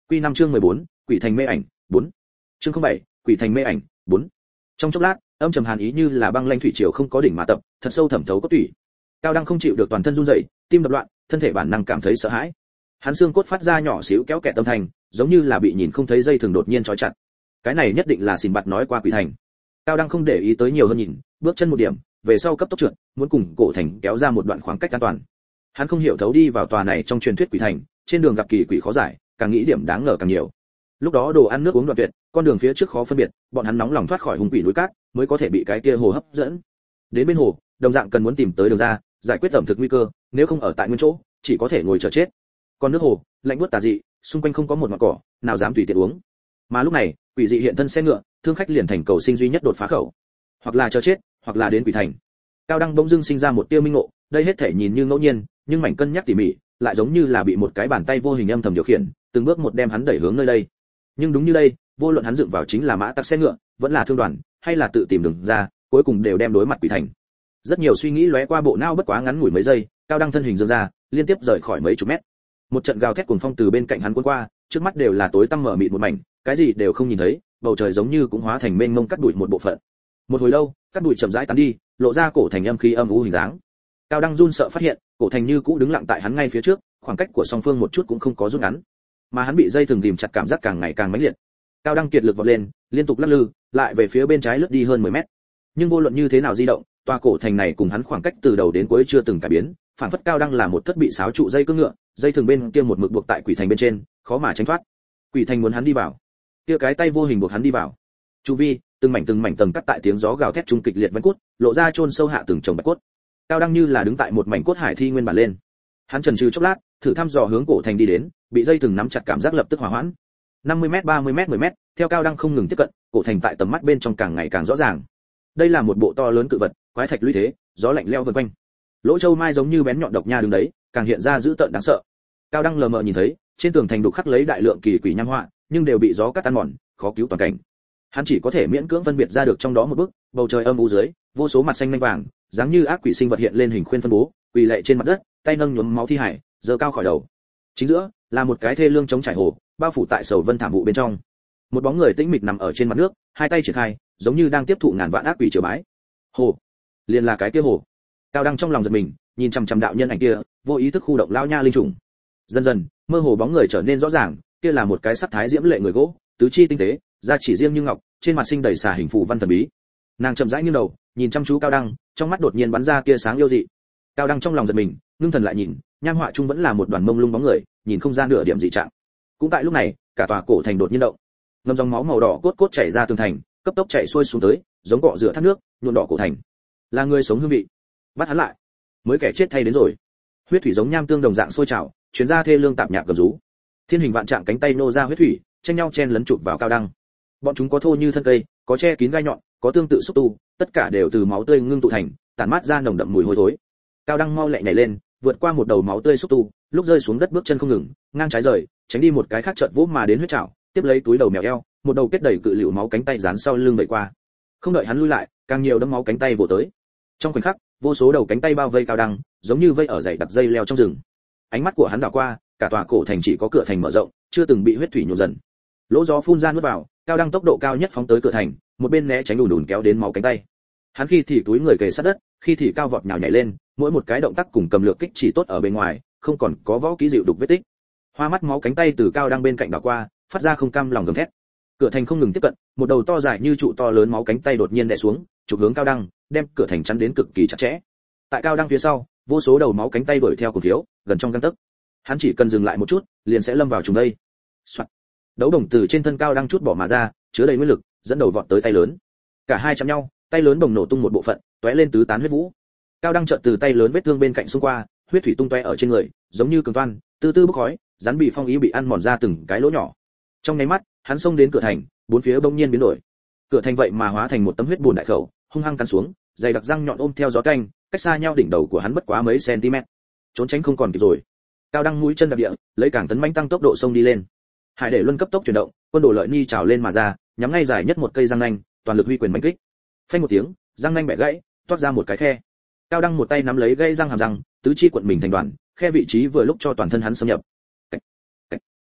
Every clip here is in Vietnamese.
Quy 5 chương 14, Quỷ thành mê ảnh 4. Chương 07, Quỷ thành mê ảnh 4. Trong chốc lát, âm trầm hàn ý như là băng lanh thủy triều không có đỉnh mà tập, thật sâu thẩm thấu cốt tủy. Cao Đăng không chịu được toàn thân run rẩy, tim đập loạn, thân thể bản năng cảm thấy sợ hãi. Hắn xương cốt phát ra nhỏ xíu kéo kẹt âm thanh, giống như là bị nhìn không thấy dây thường đột nhiên trói chặt. Cái này nhất định là xỉn bạt nói qua quỷ thành. Cao Đăng không để ý tới nhiều hơn nhìn, bước chân một điểm, về sau cấp tốc trượt, muốn cùng cổ thành kéo ra một đoạn khoảng cách an toàn. Hắn không hiểu thấu đi vào tòa này trong truyền thuyết quỷ thành, trên đường gặp kỳ quỷ khó giải, càng nghĩ điểm đáng ngờ càng nhiều. Lúc đó đồ ăn nước uống đoạn tuyệt, con đường phía trước khó phân biệt, bọn hắn nóng lòng thoát khỏi hung quỷ núi cát, mới có thể bị cái kia hồ hấp dẫn. Đến bên hồ, đồng dạng cần muốn tìm tới đường ra, giải quyết ẩm thực nguy cơ, nếu không ở tại nguyên chỗ, chỉ có thể ngồi chờ chết. Còn nước hồ, lạnh buốt tà dị, xung quanh không có một ngọn cỏ, nào dám tùy tiện uống. Mà lúc này, quỷ dị hiện thân xe ngựa, thương khách liền thành cầu sinh duy nhất đột phá khẩu. Hoặc là chờ chết, hoặc là đến quỷ thành. Cao Đăng bỗng dưng sinh ra một tia minh ngộ, đây hết thể nhìn như ngẫu nhiên, nhưng mảnh cân nhắc tỉ mỉ, lại giống như là bị một cái bàn tay vô hình âm thầm điều khiển, từng bước một đem hắn đẩy hướng nơi đây. Nhưng đúng như đây, vô luận hắn dựng vào chính là mã tặc xe ngựa, vẫn là thương đoàn, hay là tự tìm đường ra, cuối cùng đều đem đối mặt quỷ thành. Rất nhiều suy nghĩ lóe qua bộ não bất quá ngắn ngủi mấy giây, Cao Đăng thân hình dâng ra, liên tiếp rời khỏi mấy chục mét. Một trận gào thét cuồng phong từ bên cạnh hắn cuốn qua, trước mắt đều là tối tăm mở mịt một mảnh, cái gì đều không nhìn thấy, bầu trời giống như cũng hóa thành mênh mông cắt đuổi một bộ phận. Một hồi lâu, cắt đuổi chậm rãi tán đi, lộ ra cổ thành âm khí âm u hình dáng. Cao Đăng run sợ phát hiện, cổ thành như cũ đứng lặng tại hắn ngay phía trước, khoảng cách của song phương một chút cũng không có rút ngắn, mà hắn bị dây thừng ghìm chặt cảm giác càng ngày càng mãnh liệt. Cao Đăng kiệt lực vọt lên, liên tục lắc lư, lại về phía bên trái lướt đi hơn 10 mét. Nhưng vô luận như thế nào di động, tòa cổ thành này cùng hắn khoảng cách từ đầu đến cuối chưa từng cải biến, phản phất Cao Đăng là một thất bị xáo trụ dây cương ngựa, dây thừng bên kia một mực buộc tại quỷ thành bên trên, khó mà tránh thoát. Quỷ thành muốn hắn đi vào, kia cái tay vô hình buộc hắn đi vào. Chu vi, từng mảnh tầng cắt tại tiếng gió gào thét trung kịch liệt vân cốt, lộ ra chôn sâu hạ từng chồng bạch cốt. Cao Đăng như là đứng tại một mảnh cốt hải thi nguyên bản lên. Hắn chần chừ chốc lát, thử thăm dò hướng cổ thành đi đến, bị dây thừng nắm chặt cảm giác lập tức hỏa hoãn. 50m, 30m, 10m, theo Cao Đăng không ngừng tiếp cận, cổ thành tại tầm mắt bên trong càng ngày càng rõ ràng. Đây là một bộ to lớn cự vật, quái thạch lũy thế, gió lạnh leo vần quanh. Lỗ châu mai giống như bén nhọn độc nha đứng đấy, càng hiện ra dữ tợn đáng sợ. Cao Đăng lờ mờ nhìn thấy, trên tường thành đục khắc lấy đại lượng kỳ quỷ nham họa, nhưng đều bị gió cắt tan mòn, khó cứu toàn cảnh. Hắn chỉ có thể miễn cưỡng phân biệt ra được trong đó một bức, bầu trời âm u dưới, vô số mặt xanh manh vàng, dáng như ác quỷ sinh vật hiện lên hình khuyên phân bố, quỳ lệ trên mặt đất, tay nâng nhuốm máu thi hải, giơ cao khỏi đầu. Chính giữa là một cái thê lương chống trải hồ, bao phủ tại sầu vân thảm vụ bên trong. Một bóng người tĩnh mịch nằm ở trên mặt nước, hai tay triển khai, giống như đang tiếp thụ ngàn vạn ác quỷ triều bái. Hồ, liền là cái kia hồ. Cao Đăng trong lòng giật mình, nhìn chằm chằm đạo nhân ảnh kia, vô ý thức khu động lao nha linh trùng. Dần dần, mơ hồ bóng người trở nên rõ ràng, kia là một cái sắc thái diễm lệ người gỗ, tứ chi tinh tế, da chỉ riêng như ngọc, trên mặt sinh đầy xà hình phù văn thần bí. Nàng chậm rãi nghiêng đầu, nhìn chăm chú Cao Đăng, trong mắt đột nhiên bắn ra tia sáng yêu dị. Cao Đăng trong lòng giật mình, ngưng thần lại nhìn, nham họa trung vẫn là một đoàn mông lung bóng người, nhìn không ra nửa điểm dị trạng. Cũng tại lúc này, cả tòa cổ thành đột nhiên động, ngầm dòng máu màu đỏ cốt cốt chảy ra tường thành, cấp tốc chảy xuôi xuống tới, giống cọ rửa thác nước, nhuộm đỏ cổ thành. Là người sống hương vị. Bắt hắn lại. Mới kẻ chết thay đến rồi. Huyết thủy giống nham tương đồng dạng sôi trào, truyền ra thê lương tạp nhạc gầm rú. Thiên hình vạn trạng cánh tay nô ra huyết thủy, tranh nhau chen lấn chụp vào Cao Đăng. Bọn chúng có thô như thân cây, có che kín gai nhọn, có tương tự xúc tu, tất cả đều từ máu tươi ngưng tụ thành, tản mát ra nồng đậm mùi hôi thối. Cao Đăng mau lẹ nhảy lên, vượt qua một đầu máu tươi xúc tu, lúc rơi xuống đất bước chân không ngừng, ngang trái rời, tránh đi một cái khác chợt vỗ mà đến huyết trảo, tiếp lấy túi đầu mèo eo, một đầu kết đầy cự liễu máu cánh tay dán sau lưng vẩy qua. Không đợi hắn lui lại, càng nhiều đấm máu cánh tay vồ tới. Trong khoảnh khắc, vô số đầu cánh tay bao vây Cao Đăng, giống như vây ở dãy đặc dây leo trong rừng. Ánh mắt của hắn đảo qua, cả tòa cổ thành chỉ có cửa thành mở rộng, chưa từng bị huyết thủy nhuộm dần. Lỗ gió phun ra nuốt vào, Cao Đăng tốc độ cao nhất phóng tới cửa thành, một bên né tránh đùn kéo đến máu cánh tay. Hắn khi thì túi người kề sát đất, khi thì cao vọt nhào nhảy lên, mỗi một cái động tác cùng cầm lược kích chỉ tốt ở bên ngoài, không còn có võ kỹ dịu đục vết tích. Hoa mắt máu cánh tay từ Cao Đăng bên cạnh đảo qua, phát ra không cam lòng gầm thét. Cửa thành không ngừng tiếp cận, một đầu to dài như trụ to lớn máu cánh tay đột nhiên đè xuống, chụp hướng Cao Đăng, đem cửa thành chắn đến cực kỳ chặt chẽ. Tại Cao Đăng phía sau, vô số đầu máu cánh tay đuổi theo cùng thiếu, gần trong gang tấc. Hắn chỉ cần dừng lại một chút, liền sẽ lâm vào trùng đây. Soạt. Đấu đồng từ trên thân Cao Đăng chút bỏ mà ra, chứa đầy nguyên lực, dẫn đầu vọt tới tay lớn. Cả hai chạm nhau, tay lớn bồng nổ tung một bộ phận, tóe lên tứ tán huyết vũ. Cao Đăng chợt từ tay lớn vết thương bên cạnh xung qua, huyết thủy tung tóe ở trên người, giống như cường toan, từ từ bốc khói, rắn bị phong ý bị ăn mòn ra từng cái lỗ nhỏ. Trong nháy mắt, hắn xông đến cửa thành, bốn phía bỗng nhiên biến đổi. Cửa thành vậy mà hóa thành một tấm huyết bùn đại khẩu, hung hăng cắn xuống, dày đặc răng nhọn ôm theo gió canh, cách xa nhau đỉnh đầu của hắn bất quá mấy cm. Trốn tránh không còn kịp rồi. Cao Đăng mũi chân đạp địa, lấy càng tấn mãnh tăng tốc độ xông đi lên. Hải để luân cấp tốc chuyển động, quân đồ lợi ni trào lên mà ra, nhắm ngay dài nhất một cây răng nanh, toàn lực huy quyền đánh kích. Phanh một tiếng, răng nanh bẻ gãy, toát ra một cái khe. Cao Đăng một tay nắm lấy gãy răng hàm răng, tứ chi cuộn mình thành đoàn, khe vị trí vừa lúc cho toàn thân hắn xâm nhập.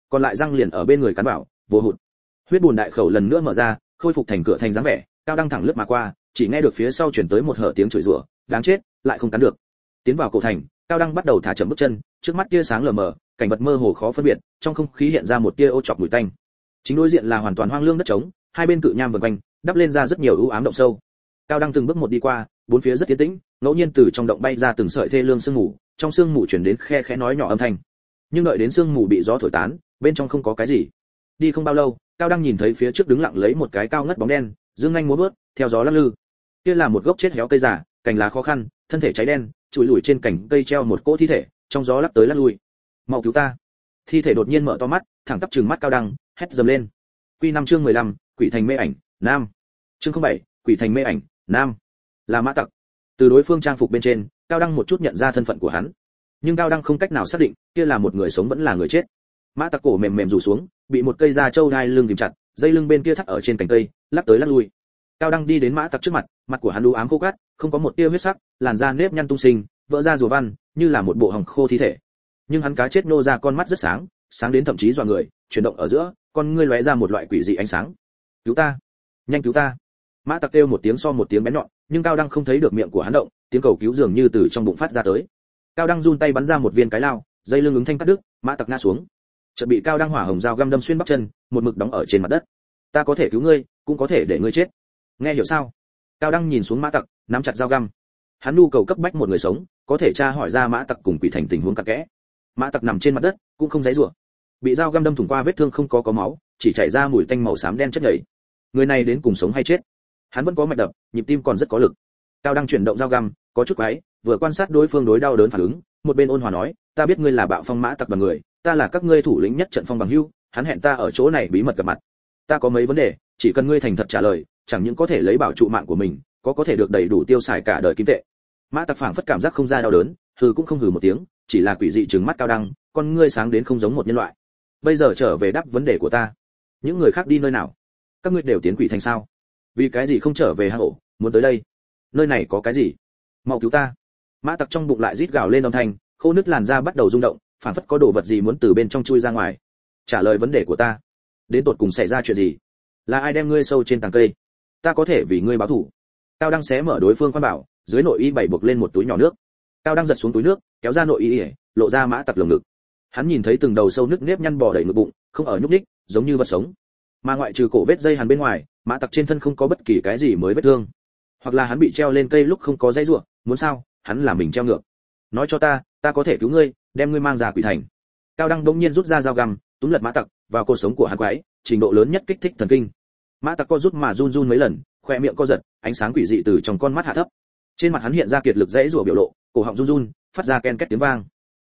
còn lại răng liền ở bên người cắn bảo, vô hụt. Huyết bùn đại khẩu lần nữa mở ra, khôi phục thành cửa thành dáng vẻ, Cao Đăng thẳng lướt mà qua, chỉ nghe được phía sau truyền tới một hở tiếng chửi rủa, đáng chết, lại không cắn được. Tiến vào cổ thành, Cao Đăng bắt đầu thả chậm bước chân, trước mắt tia sáng lờ mờ, cảnh vật mơ hồ khó phân biệt, trong không khí hiện ra một tia ô chọc mùi tanh. Chính đối diện là hoàn toàn hoang lương đất trống, hai bên cự nham vần quanh, đắp lên ra rất nhiều u ám động sâu. Cao Đăng từng bước một đi qua, bốn phía rất yên tĩnh, ngẫu nhiên từ trong động bay ra từng sợi thê lương sương mù, trong sương mù truyền đến khe khẽ nói nhỏ âm thanh. Nhưng đợi đến sương mù bị gió thổi tán, bên trong không có cái gì. Đi không bao lâu, Cao Đăng nhìn thấy phía trước đứng lặng lấy một cái cao ngất bóng đen, dương nhanh múa vớt, theo gió lắc lư. Kia là một gốc chết héo cây già, cành lá khó khăn, thân thể cháy đen, chùi lủi trên cành cây treo một cỗ thi thể, trong gió lắc tới lắc lui. Mau cứu ta! Thi thể đột nhiên mở to mắt, thẳng tắp trừng mắt Cao Đăng, hét dầm lên. Quy 5 chương 15, Quỷ Thành Mê Ảnh, nam. Chương 07, Quỷ Thành Mê Ảnh, nam. Là Mã Tặc. Từ đối phương trang phục bên trên, Cao Đăng một chút nhận ra thân phận của hắn. Nhưng Cao Đăng không cách nào xác định, kia là một người sống vẫn là người chết. Mã Tặc cổ mềm mềm rủ xuống, bị một cây da trâu đai lưng kìm chặt, dây lưng bên kia thắt ở trên cành cây, lắc tới lắc lui. Cao Đăng đi đến Mã Tặc trước mặt, mặt của hắn u ám khô cát, không có một tia huyết sắc, làn da nếp nhăn tung sinh, vỡ ra rùa văn, như là một bộ hồng khô thi thể. Nhưng hắn cá chết nô ra con mắt rất sáng, sáng đến thậm chí dọa người, chuyển động ở giữa, con ngươi lóe ra một loại quỷ dị ánh sáng. Cứu ta, nhanh cứu ta! Mã Tặc kêu một tiếng so một tiếng bén nhọn, nhưng Cao Đăng không thấy được miệng của hắn động, tiếng cầu cứu dường như từ trong bụng phát ra tới. Cao Đăng run tay bắn ra một viên cái lao, dây lưng ứng thanh cắt đứt, Mã Tặc ngã xuống. Chợt bị Cao Đăng hỏa hồng dao găm đâm xuyên bắp chân, một mực đóng ở trên mặt đất. Ta có thể cứu ngươi, cũng có thể để ngươi chết. Nghe hiểu sao? Cao Đăng nhìn xuống Mã Tặc, nắm chặt dao găm. Hắn nhu cầu cấp bách một người sống, có thể tra hỏi ra Mã Tặc cùng Quỷ Thành tình huống cặn kẽ. Mã Tặc nằm trên mặt đất, cũng không giãy giụa. Bị dao găm đâm thủng qua vết thương không có máu, chỉ chảy ra mùi tanh màu xám đen chất nhầy. Người này đến cùng sống hay chết? Hắn vẫn có mạch đập, nhịp tim còn rất có lực. Cao Đăng chuyển động dao găm, có chút quái, vừa quan sát đối phương đối đau đớn phản ứng, một bên ôn hòa nói, ta biết ngươi là Bạo Phong Mã Tặc đoàn người, ta là các ngươi thủ lĩnh nhất trận phong bằng hữu, hắn hẹn ta ở chỗ này bí mật gặp mặt. Ta có mấy vấn đề, chỉ cần ngươi thành thật trả lời, chẳng những có thể lấy bảo trụ mạng của mình, có thể được đầy đủ tiêu xài cả đời kim tệ. Mã Tặc phảng phất cảm giác không ra đau đớn, hừ cũng không hừ một tiếng, chỉ là quỷ dị trừng mắt Cao Đăng, con ngươi sáng đến không giống một nhân loại. Bây giờ trở về đáp vấn đề của ta, những người khác đi nơi nào? Các ngươi đều tiến Quỷ Thành sao? Vì cái gì không trở về hang ổ, muốn tới đây? Nơi này có cái gì? Mau cứu ta! Mã Tặc trong bụng lại rít gào lên âm thanh, khô nứt làn da bắt đầu rung động, phảng phất có đồ vật gì muốn từ bên trong chui ra ngoài. Trả lời vấn đề của ta, đến tột cùng xảy ra chuyện gì? Là ai đem ngươi sâu trên tàng cây? Ta có thể vì ngươi báo thù. Cao Đăng xé mở đối phương quan bảo, dưới nội y bày buộc lên một túi nhỏ nước. Cao Đăng giật xuống túi nước, kéo ra nội y, lộ ra Mã Tặc lồng ngực. Hắn nhìn thấy từng đầu sâu nước nếp nhăn bò đầy ngực bụng, không ở nhúc nhích, giống như vật sống. Mà ngoại trừ cổ vết dây hàn bên ngoài, Mã Tặc trên thân không có bất kỳ cái gì mới vết thương. Hoặc là hắn bị treo lên cây lúc không có dây rủa, muốn sao, hắn là mình treo ngược. Nói cho ta, ta có thể cứu ngươi, đem ngươi mang ra Quỷ Thành. Cao Đăng đống nhiên rút ra dao găm, túm lật Mã Tặc, vào cột sống của hắn quái, trình độ lớn nhất kích thích thần kinh. Mã Tặc co rút mà run run mấy lần, khoe miệng co giật, ánh sáng quỷ dị từ trong con mắt hạ thấp. Trên mặt hắn hiện ra kiệt lực dãy rủa biểu lộ, cổ họng run run, phát ra ken két tiếng vang.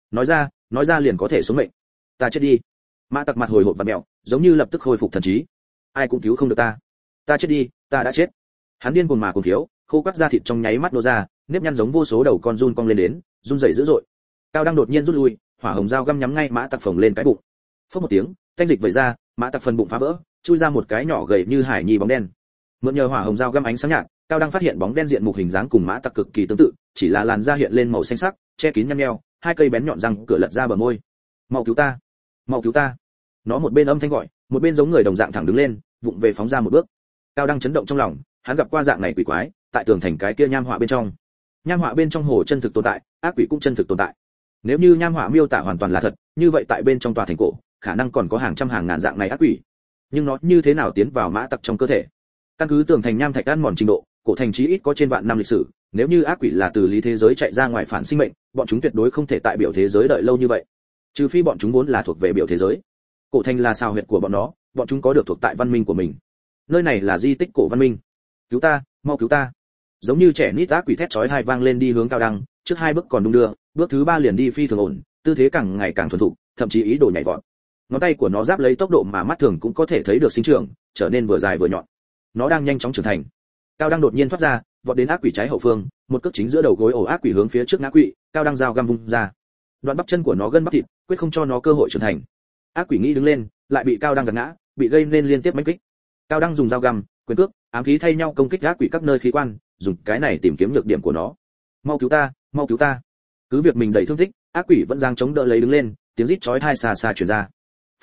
Nói ra liền có thể sống mệnh. Ta chết đi. Mã Tặc mặt hồi hộp và mèo, giống như lập tức khôi phục thần trí. Ai cũng cứu không được ta. Ta chết đi, ta đã chết. Hắn điên cuồng mà cuồng thiếu, khô quắt da thịt trong nháy mắt nô ra, nếp nhăn giống vô số đầu con run cong lên đến, run rẩy dữ dội. Cao Đăng đột nhiên rút lui, hỏa hồng dao găm nhắm ngay Mã Tặc phồng lên cái bụng. Phốc một tiếng, thanh dịch vẩy ra, Mã Tặc phần bụng phá vỡ, chui ra một cái nhỏ gầy như hải nhi bóng đen. Mượn nhờ hỏa hồng dao găm ánh sáng nhạt, Cao Đăng phát hiện bóng đen diện mục hình dáng cùng Mã Tặc cực kỳ tương tự, chỉ là làn da hiện lên màu xanh sắc, che kín nhăn nheo, hai cây bén nhọn răng cửa lật ra bờ môi. Mau cứu ta, mau cứu ta! Nó một bên âm thanh gọi, một bên giống người đồng dạng thẳng đứng lên, vụng về phóng ra một bước. Cao Đăng chấn động trong lòng, hắn gặp qua dạng này quỷ quái, tại tường thành cái kia nham họa bên trong. Nham họa bên trong hồ chân thực tồn tại, ác quỷ cũng chân thực tồn tại. Nếu như nham họa miêu tả hoàn toàn là thật, như vậy tại bên trong tòa thành cổ, khả năng còn có hàng trăm hàng ngàn dạng này ác quỷ. Nhưng nó như thế nào tiến vào Mã Tặc trong cơ thể? Căn cứ tường thành nham thạch ăn mòn trình độ, cổ thành chí ít có trên vạn năm lịch sử, nếu như ác quỷ là từ lý thế giới chạy ra ngoài phản sinh mệnh, bọn chúng tuyệt đối không thể tại biểu thế giới đợi lâu như vậy. Trừ phi bọn chúng vốn là thuộc về biểu thế giới. Cổ thành là sao huyệt của bọn nó, bọn chúng có được thuộc tại văn minh của mình. Nơi này là di tích cổ văn minh. Cứu ta, mau cứu ta! Giống như trẻ nít ác quỷ thét chói tai vang lên đi hướng Cao Đăng, trước hai bước còn đung đưa, bước thứ ba liền đi phi thường ổn, tư thế càng ngày càng thuần thục, thậm chí ý đồ nhảy vọt. Ngón tay của nó giáp lấy tốc độ mà mắt thường cũng có thể thấy được sinh trưởng, trở nên vừa dài vừa nhọn. Nó đang nhanh chóng trưởng thành. Cao Đăng đột nhiên thoát ra, vọt đến ác quỷ trái hậu phương, một cước chính giữa đầu gối ổ ác quỷ hướng phía trước ngã quỵ, Cao Đăng dao găm vung ra. Đoạn bắp chân của nó gân bắp thịt, quyết không cho nó cơ hội trưởng thành. Ác quỷ nghĩ đứng lên, lại bị Cao Đăng gạt ngã, bị gây nên liên tiếp mãnh kích. Cao Đăng dùng dao găm, quyền cước, ám khí thay nhau công kích ác quỷ các nơi khí quan, dùng cái này tìm kiếm nhược điểm của nó. Mau cứu ta, mau cứu ta! Cứ việc mình đầy thương tích, ác quỷ vẫn giang chống đỡ lấy đứng lên, tiếng rít chói tai xa xa truyền ra.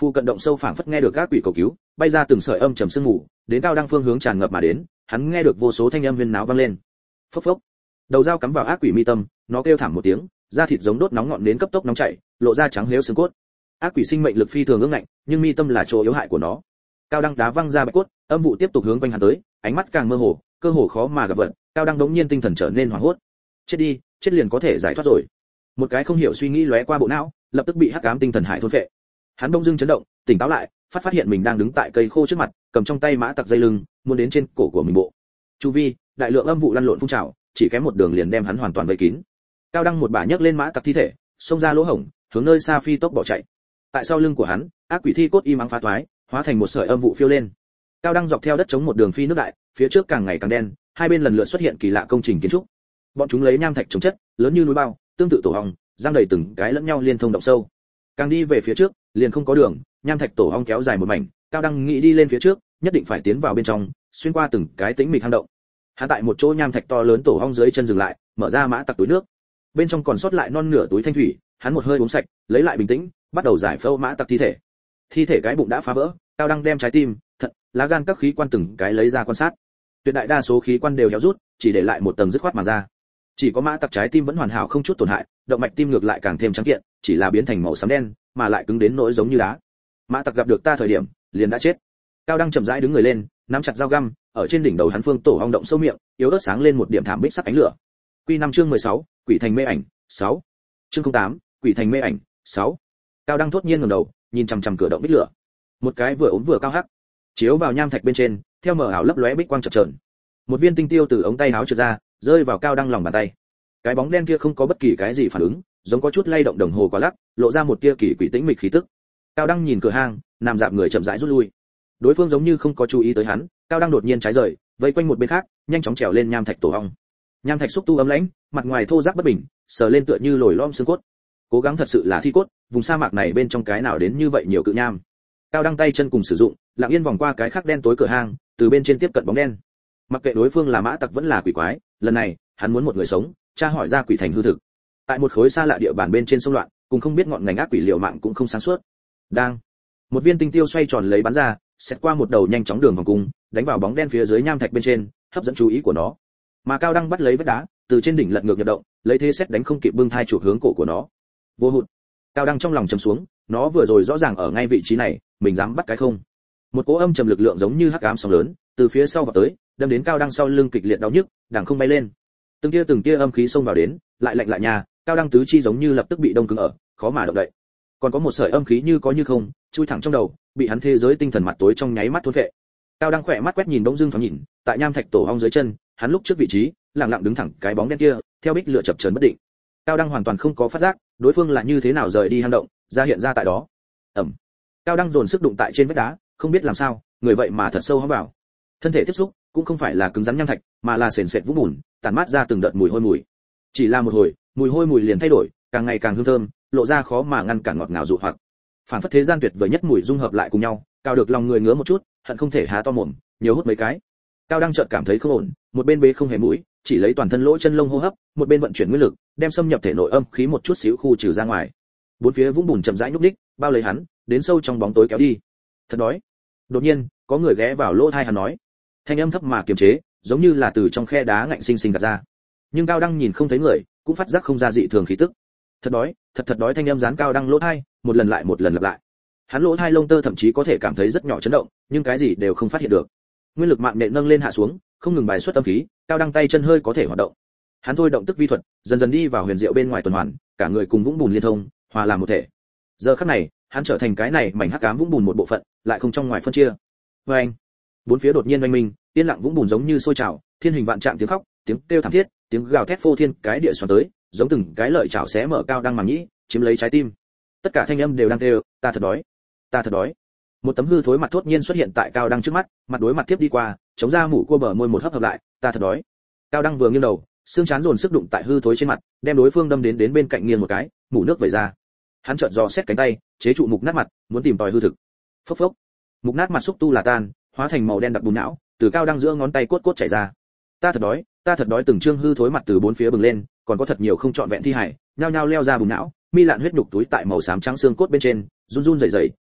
Phu cận động sâu phảng phất nghe được các quỷ cầu cứu, bay ra từng sợi âm trầm sương mù, đến Cao Đăng phương hướng tràn ngập mà đến, hắn nghe được vô số thanh âm huyên náo vang lên. Phốc phốc. Đầu dao cắm vào ác quỷ mi tâm, nó kêu thảm một tiếng, da thịt giống đốt nóng ngọn đến cấp tốc nóng chảy, lộ ra trắng liếu xương cốt. Ác quỷ sinh mệnh lực phi thường ương ngạnh, nhưng mi tâm là chỗ yếu hại của nó. Cao Đăng đá văng ra bạch cốt, âm vụ tiếp tục hướng quanh hắn tới, ánh mắt càng mơ hồ, cơ hồ khó mà gặp vật. Cao Đăng đống nhiên tinh thần trở nên hoảng hốt. Chết đi, chết liền có thể giải thoát rồi. Một cái không hiểu suy nghĩ lóe qua bộ não, lập tức bị hắc ám tinh thần hải thôn phệ. Hắn bỗng dưng chấn động, tỉnh táo lại, phát hiện mình đang đứng tại cây khô trước mặt, cầm trong tay mã tặc dây lưng, muốn đến trên cổ của mình bộ. Chu vi, đại lượng âm vụ lăn lộn phun trào, chỉ kém một đường liền đem hắn hoàn toàn vây kín. Cao Đăng một bả nhấc lên mã tặc thi thể, xông ra lỗ hổng, hướng nơi xa phi tốc bỏ chạy. Tại sau lưng của hắn, ác quỷ thi cốt im ắng phá toái, hóa thành một sợi âm vụ phiêu lên. Cao Đăng dọc theo đất chống một đường phi nước đại, phía trước càng ngày càng đen, hai bên lần lượt xuất hiện kỳ lạ công trình kiến trúc. Bọn chúng lấy nham thạch chống chất, lớn như núi bao, tương tự tổ ong, giang đầy từng cái lẫn nhau liên thông động sâu. Càng đi về phía trước, liền không có đường, nham thạch tổ ong kéo dài một mảnh. Cao Đăng nghĩ đi lên phía trước, nhất định phải tiến vào bên trong, xuyên qua từng cái tĩnh mịch hang động. Hắn tại một chỗ nham thạch to lớn tổ ong dưới chân dừng lại, mở ra mã tặc túi nước. Bên trong còn sót lại non nửa túi thanh thủy, hắn một hơi uống sạch, lấy lại bình tĩnh, bắt đầu giải phẫu mã tặc thi thể. Thi thể cái bụng đã phá vỡ, Cao Đăng đem trái tim, thận, lá gan các khí quan từng cái lấy ra quan sát. Tuyệt đại đa số khí quan đều héo rút, chỉ để lại một tầng dứt khoát mà ra. Chỉ có mã tặc trái tim vẫn hoàn hảo không chút tổn hại, động mạch tim ngược lại càng thêm trắng kiện, chỉ là biến thành màu xám đen, mà lại cứng đến nỗi giống như đá. Mã tặc gặp được ta thời điểm, liền đã chết. Cao Đăng chậm rãi đứng người lên, nắm chặt dao găm, ở trên đỉnh đầu hắn phương tổ ong động sâu miệng, yếu ớt sáng lên một điểm thảm bích sắc ánh lửa. Quy 5 chương 16, Quỷ thành mê ảnh, 6. Chương 08, Quỷ thành mê ảnh, 6. Cao Đăng thốt nhiên ngẩng đầu, nhìn chằm chằm cửa động bích lửa. Một cái vừa ốm vừa cao hắc, chiếu vào nham thạch bên trên, theo mờ ảo lấp lóe bích quang chập chờn. Một viên tinh tiêu từ ống tay áo trượt ra, rơi vào Cao Đăng lòng bàn tay. Cái bóng đen kia không có bất kỳ cái gì phản ứng, giống có chút lay động đồng hồ quá lắc, lộ ra một tia kỳ quỷ tĩnh mịch khí tức. Cao Đăng nhìn cửa hang, nằm dạp người chậm rãi rút lui. Đối phương giống như không có chú ý tới hắn, Cao Đăng đột nhiên trái rời, vây quanh một bên khác, nhanh chóng trèo lên nham thạch tổ ong. Nham thạch xúc tu ấm lãnh, mặt ngoài thô ráp bất bình, sờ lên tựa như lồi lõm xương cốt. Cố gắng thật sự là thi cốt, vùng sa mạc này bên trong cái nào đến như vậy nhiều cự nham. Cao Đăng tay chân cùng sử dụng, lặng yên vòng qua cái khắc đen tối cửa hang, từ bên trên tiếp cận bóng đen. Mặc kệ đối phương là mã tặc vẫn là quỷ quái, lần này, hắn muốn một người sống, tra hỏi ra quỷ thành hư thực. Tại một khối xa lạ địa bàn bên trên sông loạn, cùng không biết ngọn ngành ác quỷ liều mạng cũng không sáng suốt. Đang, một viên tinh tiêu xoay tròn lấy bắn ra, xét qua một đầu nhanh chóng đường vòng cung, đánh vào bóng đen phía dưới nham thạch bên trên, hấp dẫn chú ý của nó. Mà Cao Đăng bắt lấy vách đá, từ trên đỉnh lật ngược nhập động, lấy thế xét đánh không kịp bưng thai chụp hướng cổ của nó. Vô hụt. Cao Đăng trong lòng trầm xuống, nó vừa rồi rõ ràng ở ngay vị trí này, mình dám bắt cái không? Một cỗ âm trầm lực lượng giống như hắc ám sóng lớn, từ phía sau vào tới, đâm đến Cao Đăng sau lưng kịch liệt đau nhức, đằng không bay lên. Từng tia âm khí xông vào đến, lại lạnh lại nhà, Cao Đăng tứ chi giống như lập tức bị đông cứng ở, khó mà động đậy. Còn có một sợi âm khí như có như không, chui thẳng trong đầu, bị hắn thế giới tinh thần mặt tối trong nháy mắt thôn phệ. Cao Đăng khỏe mắt quét nhìn bỗng dưng thoáng nhìn, tại nham thạch tổ ong dưới chân, hắn lúc trước vị trí, lặng lặng đứng thẳng cái bóng đen kia, theo bích lửa chập chờn bất định. Cao Đăng hoàn toàn không có phát giác, đối phương là như thế nào rời đi hang động, ra hiện ra tại đó. Ầm. Cao Đăng dồn sức đụng tại trên vách đá, không biết làm sao, người vậy mà thật sâu hõm vào. Thân thể tiếp xúc, cũng không phải là cứng rắn nham thạch, mà là sền sệt vũng bùn, tản mát ra từng đợt mùi hôi mùi. Chỉ là một hồi, mùi hôi mùi liền thay đổi, càng ngày càng hương thơm, lộ ra khó mà ngăn cản ngọt ngào dụ hoặc. Phản phất thế gian tuyệt vời nhất mùi dung hợp lại cùng nhau, Cao được lòng người ngứa một chút, hận không thể há to mồm, nhiều hút mấy cái. Cao Đăng chợt cảm thấy không ổn, một bên bế không hề mũi, chỉ lấy toàn thân lỗ chân lông hô hấp, một bên vận chuyển nguyên lực, đem xâm nhập thể nội âm khí một chút xíu khu trừ ra ngoài. Bốn phía vũng bùn chậm rãi nhúc nhích, bao lấy hắn, đến sâu trong bóng tối kéo đi. Thật đói. Đột nhiên, có người ghé vào lỗ tai hắn nói, thanh âm thấp mà kiềm chế, giống như là từ trong khe đá ngạnh sinh sinh gạt ra. Nhưng Cao Đăng nhìn không thấy người, cũng phát giác không ra dị thường khí tức. Thật đói, thật đói, thanh âm dán Cao Đăng lỗ tai, một lần lại một lần lặp lại. Hắn lỗ tai lông tơ thậm chí có thể cảm thấy rất nhỏ chấn động, nhưng cái gì đều không phát hiện được. Nguyên lực mạng nện nâng lên hạ xuống, không ngừng bài xuất âm khí, Cao Đăng tay chân hơi có thể hoạt động. Hắn thôi động tức vi thuật, dần dần đi vào huyền diệu bên ngoài tuần hoàn, cả người cùng vũng bùn liên thông, hòa làm một thể. Giờ khắc này, hắn trở thành cái này mảnh hắc ám vũng bùn một bộ phận, lại không trong ngoài phân chia. Oeng! Bốn phía đột nhiên oanh minh, yên lặng vũng bùn giống như sôi trào, thiên hình vạn trạng tiếng khóc, tiếng kêu thảm thiết, tiếng gào thét phô thiên cái địa xoắn tới, giống từng cái lợi chảo xé mở Cao Đăng màng nhĩ, chiếm lấy trái tim. Tất cả thanh âm đều đang kêu, ta thật đói, ta thật đói. Một tấm hư thối mặt thốt nhiên xuất hiện tại Cao Đăng trước mắt, mặt đối mặt tiếp đi qua, chống ra mủ cua bờ môi một hấp hợp lại, ta thật đói. Cao Đăng vừa nghiêng đầu, xương trán dồn sức đụng tại hư thối trên mặt, đem đối phương đâm đến bên cạnh nghiêng một cái, mủ nước vẩy ra. Hắn chợt dò xét cánh tay, chế trụ mục nát mặt, muốn tìm tòi hư thực. Phốc phốc. Mục nát mặt xúc tu là tan, hóa thành màu đen đặc bùn não, từ Cao Đăng giữa ngón tay cốt cốt chảy ra. Ta thật đói, từng trương hư thối mặt từ bốn phía bừng lên, còn có thật nhiều không trọn vẹn thi hải, nhao nhao leo ra bùn não, mi lạn huyết nhục túi tại màu xám trắng xương cốt bên trên, run run rẩy rẩy,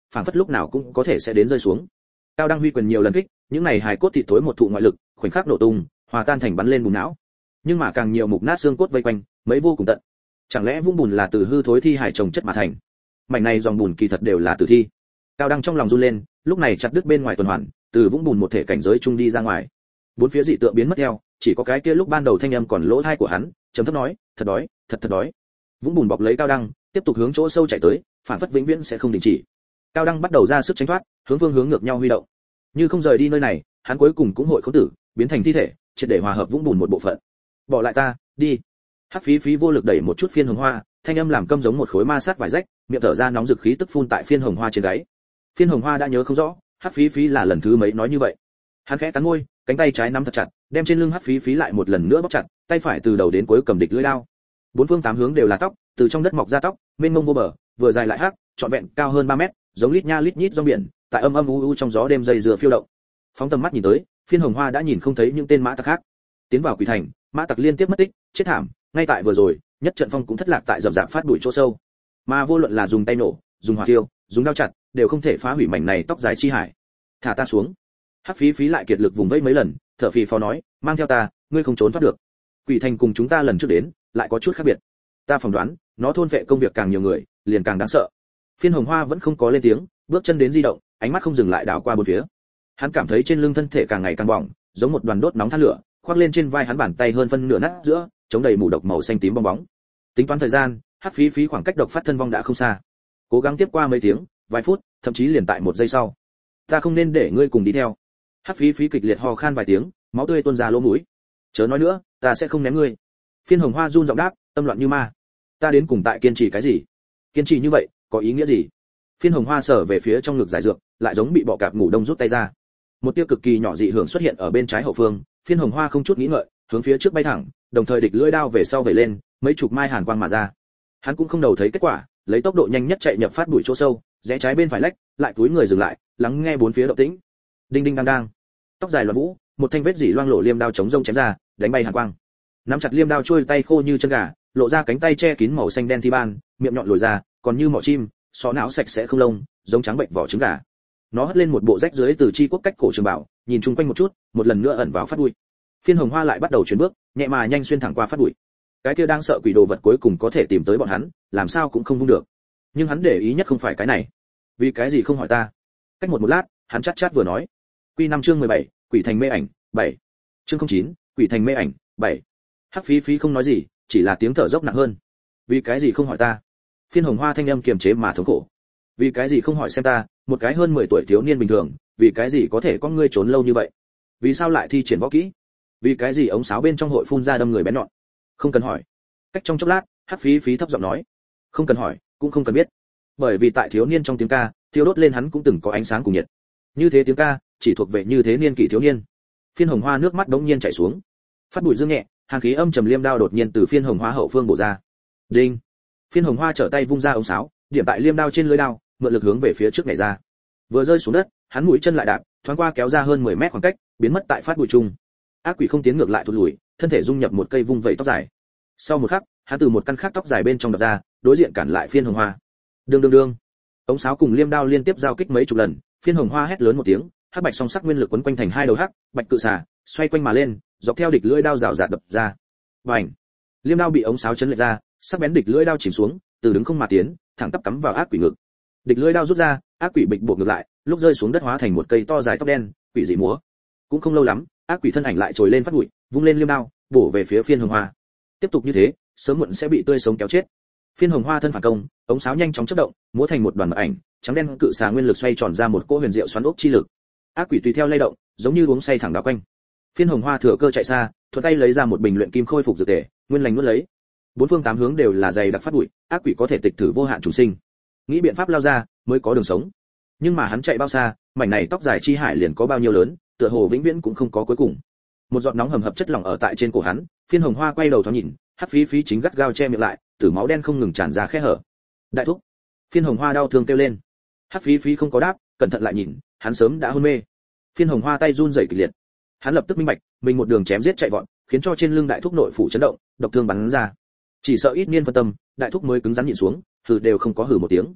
phảng phất lúc nào cũng có thể sẽ đến rơi xuống. Cao Đăng huy quyền nhiều lần kích, những này hài cốt thịt thối một thụ ngoại lực, khoảnh khắc nổ tung, hòa tan thành bắn lên bùn não. Nhưng mà càng nhiều mục nát xương cốt vây quanh, mấy vô cùng tận. Chẳng lẽ vũng bùn là từ hư thối thi hài chồng chất mà thành? Mảnh này dòng bùn kỳ thật đều là tử thi. Cao Đăng trong lòng run lên, lúc này chặt đứt bên ngoài tuần hoàn, từ vũng bùn một thể cảnh giới trung đi ra ngoài. Bốn phía dị tượng biến mất theo, chỉ có cái kia lúc ban đầu thanh âm còn lỗ tai của hắn, trầm thấp nói, thật đói, thật đói. Vũng bùn bọc lấy Cao Đăng, tiếp tục hướng chỗ sâu chạy tới, phản phất vĩnh viễn sẽ không đình chỉ. Cao Đăng bắt đầu ra sức tránh thoát, hướng phương hướng ngược nhau huy động. Như không rời đi nơi này, hắn cuối cùng cũng hội khốn tử, biến thành thi thể, triệt để hòa hợp vũng bùn một bộ phận. Bỏ lại ta, đi. Hắc Phí Phí vô lực đẩy một chút phiên hồng hoa, thanh âm làm câm giống một khối ma sát vải rách, miệng thở ra nóng dực khí tức phun tại phiên hồng hoa trên gáy. Phiên hồng hoa đã nhớ không rõ, Hắc Phí Phí là lần thứ mấy nói như vậy. Hắn khẽ cắn môi, cánh tay trái nắm thật chặt, đem trên lưng Hắc Phí Phí lại một lần nữa bóp chặt, tay phải từ đầu đến cuối cầm địch lưỡi đao. Bốn phương tám hướng đều là tóc, từ trong đất mọc ra tóc, mênh mông vô bờ, vừa dài lại hắc, trọn vẹn cao hơn 3 mét, giống lít nha lít nhít rong biển, tại âm âm u u trong gió đêm dây dừa phiêu động. Phóng tầm mắt nhìn tới, phiên hồng hoa đã nhìn không thấy những tên mã tặc khác. Tiến vào quỷ thành, mã tặc liên tiếp mất tích, chết thảm, ngay tại vừa rồi, nhất trận phong cũng thất lạc tại rậm rạp phát bụi chỗ sâu. Mà vô luận là dùng tay nổ, dùng hỏa tiêu, dùng đao chặt, đều không thể phá hủy mảnh này tóc dài chi hải. Thả ta xuống. Hắc Phí Phí lại kiệt lực vùng vẫy mấy lần, thở phì phò nói, mang theo ta, ngươi không trốn thoát được. Quỷ thành cùng chúng ta lần trước đến, lại có chút khác biệt. Ta phỏng đoán, nó thôn vệ công việc càng nhiều người, liền càng đáng sợ. Phiên hồng hoa vẫn không có lên tiếng, bước chân đến di động, ánh mắt không dừng lại đảo qua bốn phía. Hắn cảm thấy trên lưng thân thể càng ngày càng bỏng, giống một đoàn đốt nóng than lửa, khoác lên trên vai hắn bàn tay hơn phân nửa nát giữa, chống đầy mù độc màu xanh tím bong bóng. Tính toán thời gian, Hắc Phí Phí khoảng cách độc phát thân vong đã không xa. Cố gắng tiếp qua mấy tiếng, vài phút, thậm chí liền tại 1 giây sau. Ta không nên để ngươi cùng đi theo. Hắc Phí Phí kịch liệt ho khan vài tiếng, máu tươi tuôn ra lỗ mũi. Chớ nói nữa, ta sẽ không ném ngươi. Phiên hồng hoa run giọng đáp, tâm loạn như ma. Ta đến cùng tại kiên trì cái gì? Kiên trì như vậy, có ý nghĩa gì? Phiên hồng hoa sở về phía trong ngực giải dược, lại giống bị bọ cạp ngủ đông rút tay ra. Một tia cực kỳ nhỏ dị hưởng xuất hiện ở bên trái hậu phương, phiên hồng hoa không chút nghĩ ngợi, hướng phía trước bay thẳng, đồng thời địch lưỡi đao về sau vẩy lên, mấy chục mai hàn quang mà ra. Hắn cũng không đầu thấy kết quả, lấy tốc độ nhanh nhất chạy nhập phát bụi chỗ sâu, rẽ trái bên phải lách, lại cúi người dừng lại, lắng nghe bốn phía động tĩnh. Đinh đinh đang đang. Tóc dài loạn vũ, một thanh vết dỉ loang lộ liêm đao chống rông chém ra, đánh bay hàn quang. Nắm chặt liêm đao trôi tay khô như chân gà, lộ ra cánh tay che kín màu xanh đen thi ban, miệng nhọn lồi ra, còn như mỏ chim, xó não sạch sẽ không lông, giống trắng bệnh vỏ trứng gà. Nó hất lên một bộ rách dưới từ chi quốc cách cổ trường bảo, nhìn chung quanh một chút, một lần nữa ẩn vào phát bụi. Phiên hồng hoa lại bắt đầu chuyển bước, nhẹ mà nhanh xuyên thẳng qua phát bụi. Cái kia đang sợ quỷ đồ vật cuối cùng có thể tìm tới bọn hắn, làm sao cũng không vung được. Nhưng hắn để ý nhất không phải cái này. Vì cái gì không hỏi ta? Cách một lát, hắn chát chát vừa nói. Quy 5 chương 17, Quỷ thành mê ảnh, 7. Chương 09, Quỷ thành mê ảnh, 7. Hắc Phí Phí không nói gì, chỉ là tiếng thở dốc nặng hơn. Vì cái gì không hỏi ta? Phiên hồng hoa thanh âm kiềm chế mà thống khổ. Vì cái gì không hỏi xem ta, một cái hơn 10 tuổi thiếu niên bình thường, vì cái gì có thể có ngươi trốn lâu như vậy? Vì sao lại thi triển võ kỹ? Vì cái gì ống sáo bên trong hội phun ra đâm người bén nhọn? Không cần hỏi. Cách trong chốc lát, Hắc Phí Phí thấp giọng nói, không cần hỏi, cũng không cần biết. Bởi vì tại thiếu niên trong tiếng ca, thiêu đốt lên hắn cũng từng có ánh sáng cùng nhiệt. Như thế tiếng ca, chỉ thuộc về như thế niên kỷ thiếu niên. Phiên hồng hoa nước mắt đống nhiên chảy xuống. Phát bụi dương nhẹ, hàn khí âm trầm liêm đao đột nhiên từ phiên hồng hoa hậu phương bổ ra. Đinh. Phiên hồng hoa trở tay vung ra ống sáo, điểm tại liêm đao trên lưỡi đao, mượn lực hướng về phía trước nhảy ra. Vừa rơi xuống đất, hắn mũi chân lại đạp, thoáng qua kéo ra hơn 10 mét khoảng cách, biến mất tại phát bụi trung. Ác quỷ không tiến ngược lại thụt lùi, thân thể dung nhập một cây vung vẩy tóc dài. Sau một khắc, hắn từ một căn khác tóc dài bên trong đập ra, đối diện cản lại phiên hồng hoa. Đương đương đương. Ống sáo cùng liêm đao liên tiếp giao kích mấy chục lần, phiên hồng hoa hét lớn một tiếng, hắc bạch song sắc nguyên lực quấn quanh thành hai đầu hắc bạch cự xà, xoay quanh mà lên, dọc theo địch lưỡi đao rào rạt đập ra. Bành! Liêm đao bị ống sáo chấn lệch ra, sắc bén địch lưỡi đao chìm xuống, từ đứng không mà tiến, thẳng tắp cắm vào ác quỷ ngực. Địch lưỡi đao rút ra, ác quỷ bịch buộc ngược lại, lúc rơi xuống đất hóa thành một cây to dài tóc đen, quỷ dị múa. Cũng không lâu lắm, ác quỷ thân ảnh lại trồi lên phát bụi, vung lên liêm đao, bổ về phía phiên hồng hoa. Tiếp tục như thế, sớm muộn sẽ bị tươi sống kéo chết. Phiên hồng hoa thân phản công, ống sáo nhanh chóng chớp động, múa thành một đoàn mật ảnh, trắng đen cự xà nguyên lực xoay tròn ra một cỗ huyền diệu xoắn ốc chi lực. Ác quỷ tùy theo lay động, giống như uống say thẳng đảo quanh. Phiên hồng hoa thừa cơ chạy xa, thuận tay lấy ra một bình luyện kim khôi phục dược tề, nguyên lành nuốt lấy. Bốn phương tám hướng đều là dày đặc phát bụi, ác quỷ có thể tịch thử vô hạn chủ sinh. Nghĩ biện pháp lao ra, mới có đường sống. Nhưng mà hắn chạy bao xa, mảnh này tóc dài chi hải liền có bao nhiêu lớn, tựa hồ vĩnh viễn cũng không có cuối cùng. Một giọt nóng hầm hập chất lỏng ở tại trên cổ hắn, phiên hồng hoa quay đầu thoáng nhìn, Hắc Phí Phí chính gắt gao che miệng lại, tử máu đen không ngừng tràn ra khe hở. Đại thúc! Phiên hồng hoa đau thương kêu lên. Hắc Phí Phí không có đáp, cẩn thận lại nhìn, hắn sớm đã hôn mê. Phiên hồng hoa tay run rẩy kịch liệt. Hắn lập tức minh bạch, mình một đường chém giết chạy vọt, khiến cho trên lưng đại thúc nội phủ chấn động, độc thương bắn ra. Chỉ sợ ít niên phân tâm, đại thúc mới cứng rắn nhịn xuống, hừ đều không có hừ một tiếng.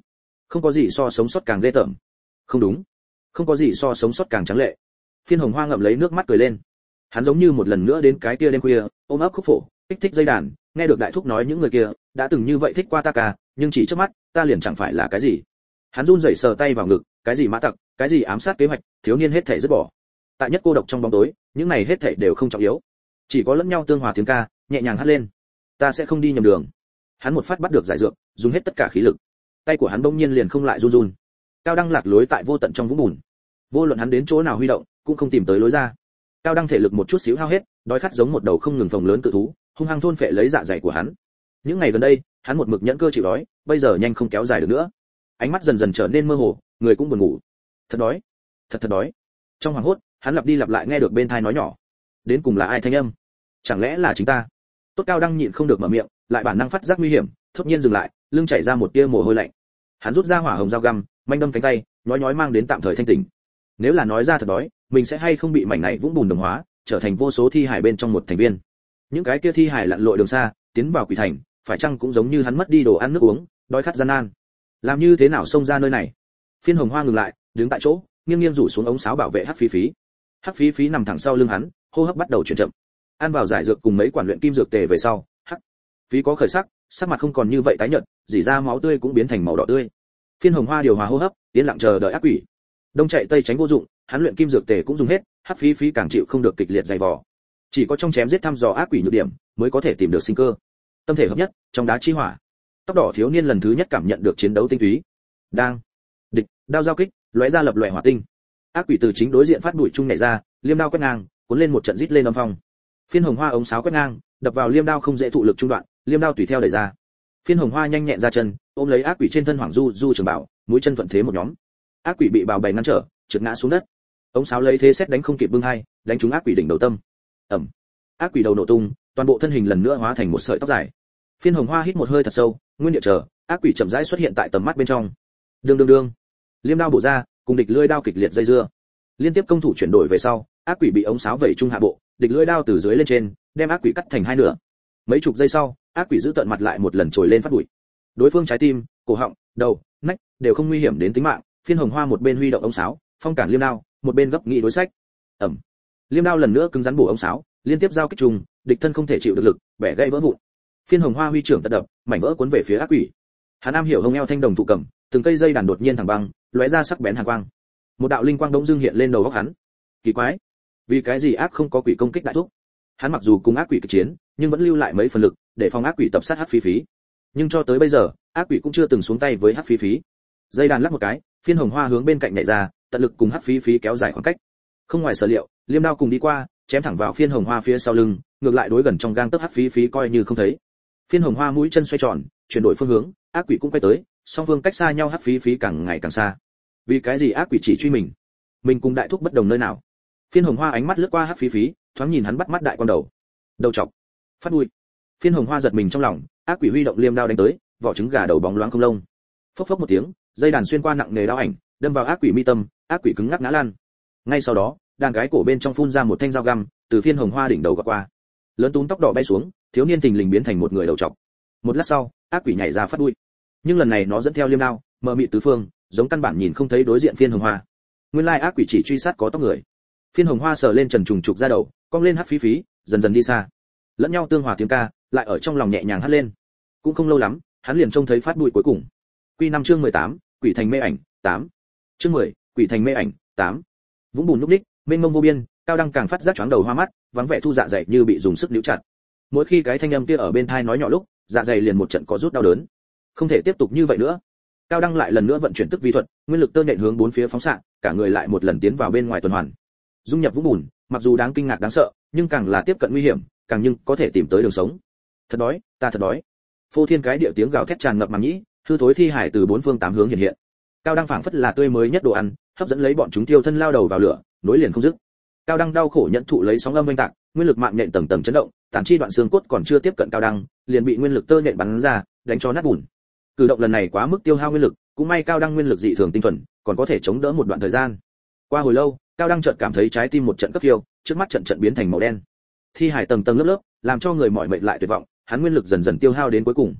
Không có gì so sống sót càng ghê tởm. Không đúng, không có gì so sống sót càng trắng lệ. Phiên Hồng Hoa ngậm lấy nước mắt cười lên. Hắn giống như một lần nữa đến cái kia đêm khuya, ôm ấp khúc phổ, kích thích dây đàn, nghe được đại thúc nói những người kia đã từng như vậy thích qua ta ca, nhưng chỉ trước mắt, ta liền chẳng phải là cái gì. Hắn run rẩy sờ tay vào ngực, cái gì mã tặc, cái gì ám sát kế hoạch, thiếu niên hết thảy dứt bỏ. Tại nhất cô độc trong bóng tối, những này hết thảy đều không trọng yếu, chỉ có lẫn nhau tương hòa tiếng ca, nhẹ nhàng hát lên. Ta sẽ không đi nhầm đường. Hắn một phát bắt được giải dược, dùng hết tất cả khí lực. Tay của hắn bỗng nhiên liền không lại run run. Cao Đăng lạc lối tại vô tận trong vũng bùn. Vô luận hắn đến chỗ nào huy động, cũng không tìm tới lối ra. Cao Đăng thể lực một chút xíu hao hết, đói khát giống một đầu không ngừng phồng lớn cự thú, hung hăng thôn phệ lấy dạ dày của hắn. Những ngày gần đây, hắn một mực nhẫn cơ chịu đói, bây giờ nhanh không kéo dài được nữa. Ánh mắt dần dần trở nên mơ hồ, người cũng buồn ngủ. Thật đói, thật đói. Trong hoảng hốt, hắn lặp đi lặp lại nghe được bên tai nói nhỏ. Đến cùng là ai thanh âm? Chẳng lẽ là chính ta? Tốt Cao Đăng nhịn không được mở miệng, lại bản năng phát giác nguy hiểm, thốt nhiên dừng lại, lưng chảy ra một tia mồ hôi lạnh. Hắn rút ra hỏa hồng dao găm, manh đâm cánh tay, nhói mang đến tạm thời thanh tỉnh. Nếu là nói ra thật đói, mình sẽ hay không bị mảnh này vũng bùn đồng hóa, trở thành vô số thi hải bên trong một thành viên. Những cái kia thi hải lặn lội đường xa, tiến vào quỷ thành, phải chăng cũng giống như hắn mất đi đồ ăn nước uống, đói khát gian nan. Làm như thế nào xông ra nơi này? Phiên Hồng Hoa ngừng lại, đứng tại chỗ, nghiêng rủ xuống ống sáo bảo vệ Hắc Phí Phí. Hắc Phí Phí nằm thẳng sau lưng hắn, hô hấp bắt đầu chuyển chậm. Ăn vào giải dược cùng mấy quản luyện kim dược tề về sau, Hắc Phí có khởi sắc, sắc mặt không còn như vậy tái nhợt, dỉ ra máu tươi cũng biến thành màu đỏ tươi. Phiên Hồng Hoa điều hòa hô hấp, yên lặng chờ đợi ác quỷ. Đông chạy tây tránh vô dụng, hắn luyện kim dược tề cũng dùng hết, Hắc Phí Phí càng chịu không được kịch liệt dày vò. Chỉ có trong chém giết thăm dò ác quỷ nhược điểm, mới có thể tìm được sinh cơ. Tâm thể hợp nhất, trong đá chi hỏa. Tóc đỏ thiếu niên lần thứ nhất cảm nhận được chiến đấu tinh túy. Đang, địch, đao giao kích, lóe ra lập lòe hỏa tinh. Ác quỷ từ chính đối diện phát đuổi chung nhảy ra, liêm đao quét ngang, cuốn lên một trận rít lên âm phong. Phiên Hồng Hoa ống sáo quét ngang, đập vào liêm đao không dễ thụ lực trung đoạn, liêm đao tùy theo đẩy ra. Phiên Hồng Hoa nhanh nhẹn ra chân, ôm lấy ác quỷ trên thân Hoàng Du trường bảo, mũi chân thuận thế một nhóm. Ác quỷ bị bào bày ngăn trở, trượt ngã xuống đất. Ống sáo lấy thế xét đánh không kịp bưng hai, đánh trúng ác quỷ đỉnh đầu tâm. Ầm. Ác quỷ đầu nổ tung, toàn bộ thân hình lần nữa hóa thành một sợi tóc dài. Phiên Hồng Hoa hít một hơi thật sâu, nguyên địa chờ, ác quỷ chậm rãi xuất hiện tại tầm mắt bên trong. Đương. Liêm đao bổ ra, cùng địch lưỡi đao kịch liệt dây dưa. Liên tiếp công thủ chuyển đổi về sau, ác quỷ bị ống sáo vẩy trung hạ bộ, địch lưỡi đao từ dưới lên trên, đem ác quỷ cắt thành hai nửa. Mấy chục giây sau, ác quỷ giữ tận mặt lại một lần trồi lên phát bụi. Đối phương trái tim, cổ họng, đầu, nách đều không nguy hiểm đến tính mạng. Phiên Hồng Hoa một bên huy động ống sáo, phong cản liêm đao, một bên gấp nghị đối sách. Ầm. Liêm đao lần nữa cứng rắn bổ ống sáo, liên tiếp giao kích trùng, địch thân không thể chịu được lực, bẻ gãy vỡ vụn. Phiên Hồng Hoa huy trưởng tật đập, mảnh vỡ cuốn về phía ác quỷ. Hắn am hiểu hông eo thanh đồng thụ cầm, từng cây dây đàn đột nhiên thẳng băng, lóe ra sắc bén hàn quang. Một đạo linh quang bỗng dưng hiện lên đầu óc hắn. Kỳ quái, vì cái gì ác không có quỷ công kích đại thúc? Hắn mặc dù cùng ác quỷ kịch chiến, nhưng vẫn lưu lại mấy phần lực để phòng ác quỷ tập sát Hắc Phí Phí. Nhưng cho tới bây giờ, ác quỷ cũng chưa từng xuống tay với Hắc Phí Phí. Dây đàn lắc một cái, Phiên Hồng Hoa hướng bên cạnh nhảy ra, tận lực cùng Hắc Phí Phí kéo dài khoảng cách. Không ngoài sở liệu, liêm đao cùng đi qua, chém thẳng vào Phiên Hồng Hoa phía sau lưng, ngược lại đối gần trong gang tấc Hắc Phí Phí coi như không thấy. Phiên Hồng Hoa mũi chân xoay tròn, chuyển đổi phương hướng, ác quỷ cũng quay tới, song phương cách xa nhau Hắc Phí Phí càng ngày càng xa. Vì cái gì ác quỷ chỉ truy mình? Mình cùng đại thúc bất đồng nơi nào? Phiên Hồng Hoa ánh mắt lướt qua Hắc Phí Phí, thoáng nhìn hắn bắt mắt đại quan đầu. Đầu chọc, phát bụi. Phiên Hồng Hoa giật mình trong lòng, ác quỷ huy động liêm đao đánh tới, vỏ trứng gà đầu bóng loáng không lông. Phốc phốc một tiếng, dây đàn xuyên qua nặng nề đao ảnh, đâm vào ác quỷ mi tâm, ác quỷ cứng ngắc ngã lăn. Ngay sau đó, đàn cái cổ bên trong phun ra một thanh dao găm, từ Phiên Hồng Hoa đỉnh đầu gọt qua. Lớn túm tóc đỏ bay xuống, thiếu niên thình lình biến thành một người đầu trọc. Một lát sau, ác quỷ nhảy ra phát bụi. Nhưng lần này nó dẫn theo liêm đao, mờ mịt tứ phương, giống căn bản nhìn không thấy đối diện Phiên Hồng Hoa. Nguyên lai ác quỷ chỉ truy sát có tóc người. Phiên Hồng Hoa sờ lên trần trùng trục ra đầu, cong lên Hắc Phí Phí, dần dần đi xa. Lẫn nhau tương hòa tiếng ca, lại ở trong lòng nhẹ nhàng hát lên. Cũng không lâu lắm, hắn liền trông thấy phát bụi cuối cùng. Quy 5 chương 18, Quỷ thành mê ảnh, 8. Chương 10, Quỷ thành mê ảnh, 8. Vũng bùn lúc ních, mênh mông vô biên, Cao Đăng càng phát giác choáng đầu hoa mắt, vắng vẻ thu dạ dày như bị dùng sức níu chặt. Mỗi khi cái thanh âm kia ở bên tai nói nhỏ lúc, dạ dày liền một trận có rút đau đớn. Không thể tiếp tục như vậy nữa. Cao Đăng lại lần nữa vận chuyển tức vi thuật, nguyên lực tơ nện hướng bốn phía phóng xạ, cả người lại một lần tiến vào bên ngoài tuần hoàn. Dung nhập vũng bùn, mặc dù đáng kinh ngạc đáng sợ, nhưng càng là tiếp cận nguy hiểm, càng nhưng có thể tìm tới đường sống. Thật đói, ta thật đói. Phô thiên cái địa tiếng gào thét tràn ngập màng nhĩ, hư thối thi hải từ bốn phương tám hướng hiện hiện. Cao Đăng phảng phất là tươi mới nhất đồ ăn, hấp dẫn lấy bọn chúng tiêu thân lao đầu vào lửa, nối liền không dứt. Cao Đăng đau khổ nhận thụ lấy sóng âm oanh tạc, nguyên lực mạng nhện tầng tầng chấn động, tàn chi đoạn xương cốt còn chưa tiếp cận Cao Đăng, liền bị nguyên lực tơ nhện bắn ra, đánh cho nát bùn. Cử động lần này quá mức tiêu hao nguyên lực, cũng may Cao Đăng nguyên lực dị thường tinh thuần, còn có thể chống đỡ một đoạn thời gian. Qua hồi lâu, Cao Đăng chợt cảm thấy trái tim một trận cấp khiêu, trước mắt trận biến thành màu đen. Thi hải tầng tầng lớp lớp, làm cho người mỏi mệt lại tuyệt vọng, hắn nguyên lực dần dần tiêu hao đến cuối cùng.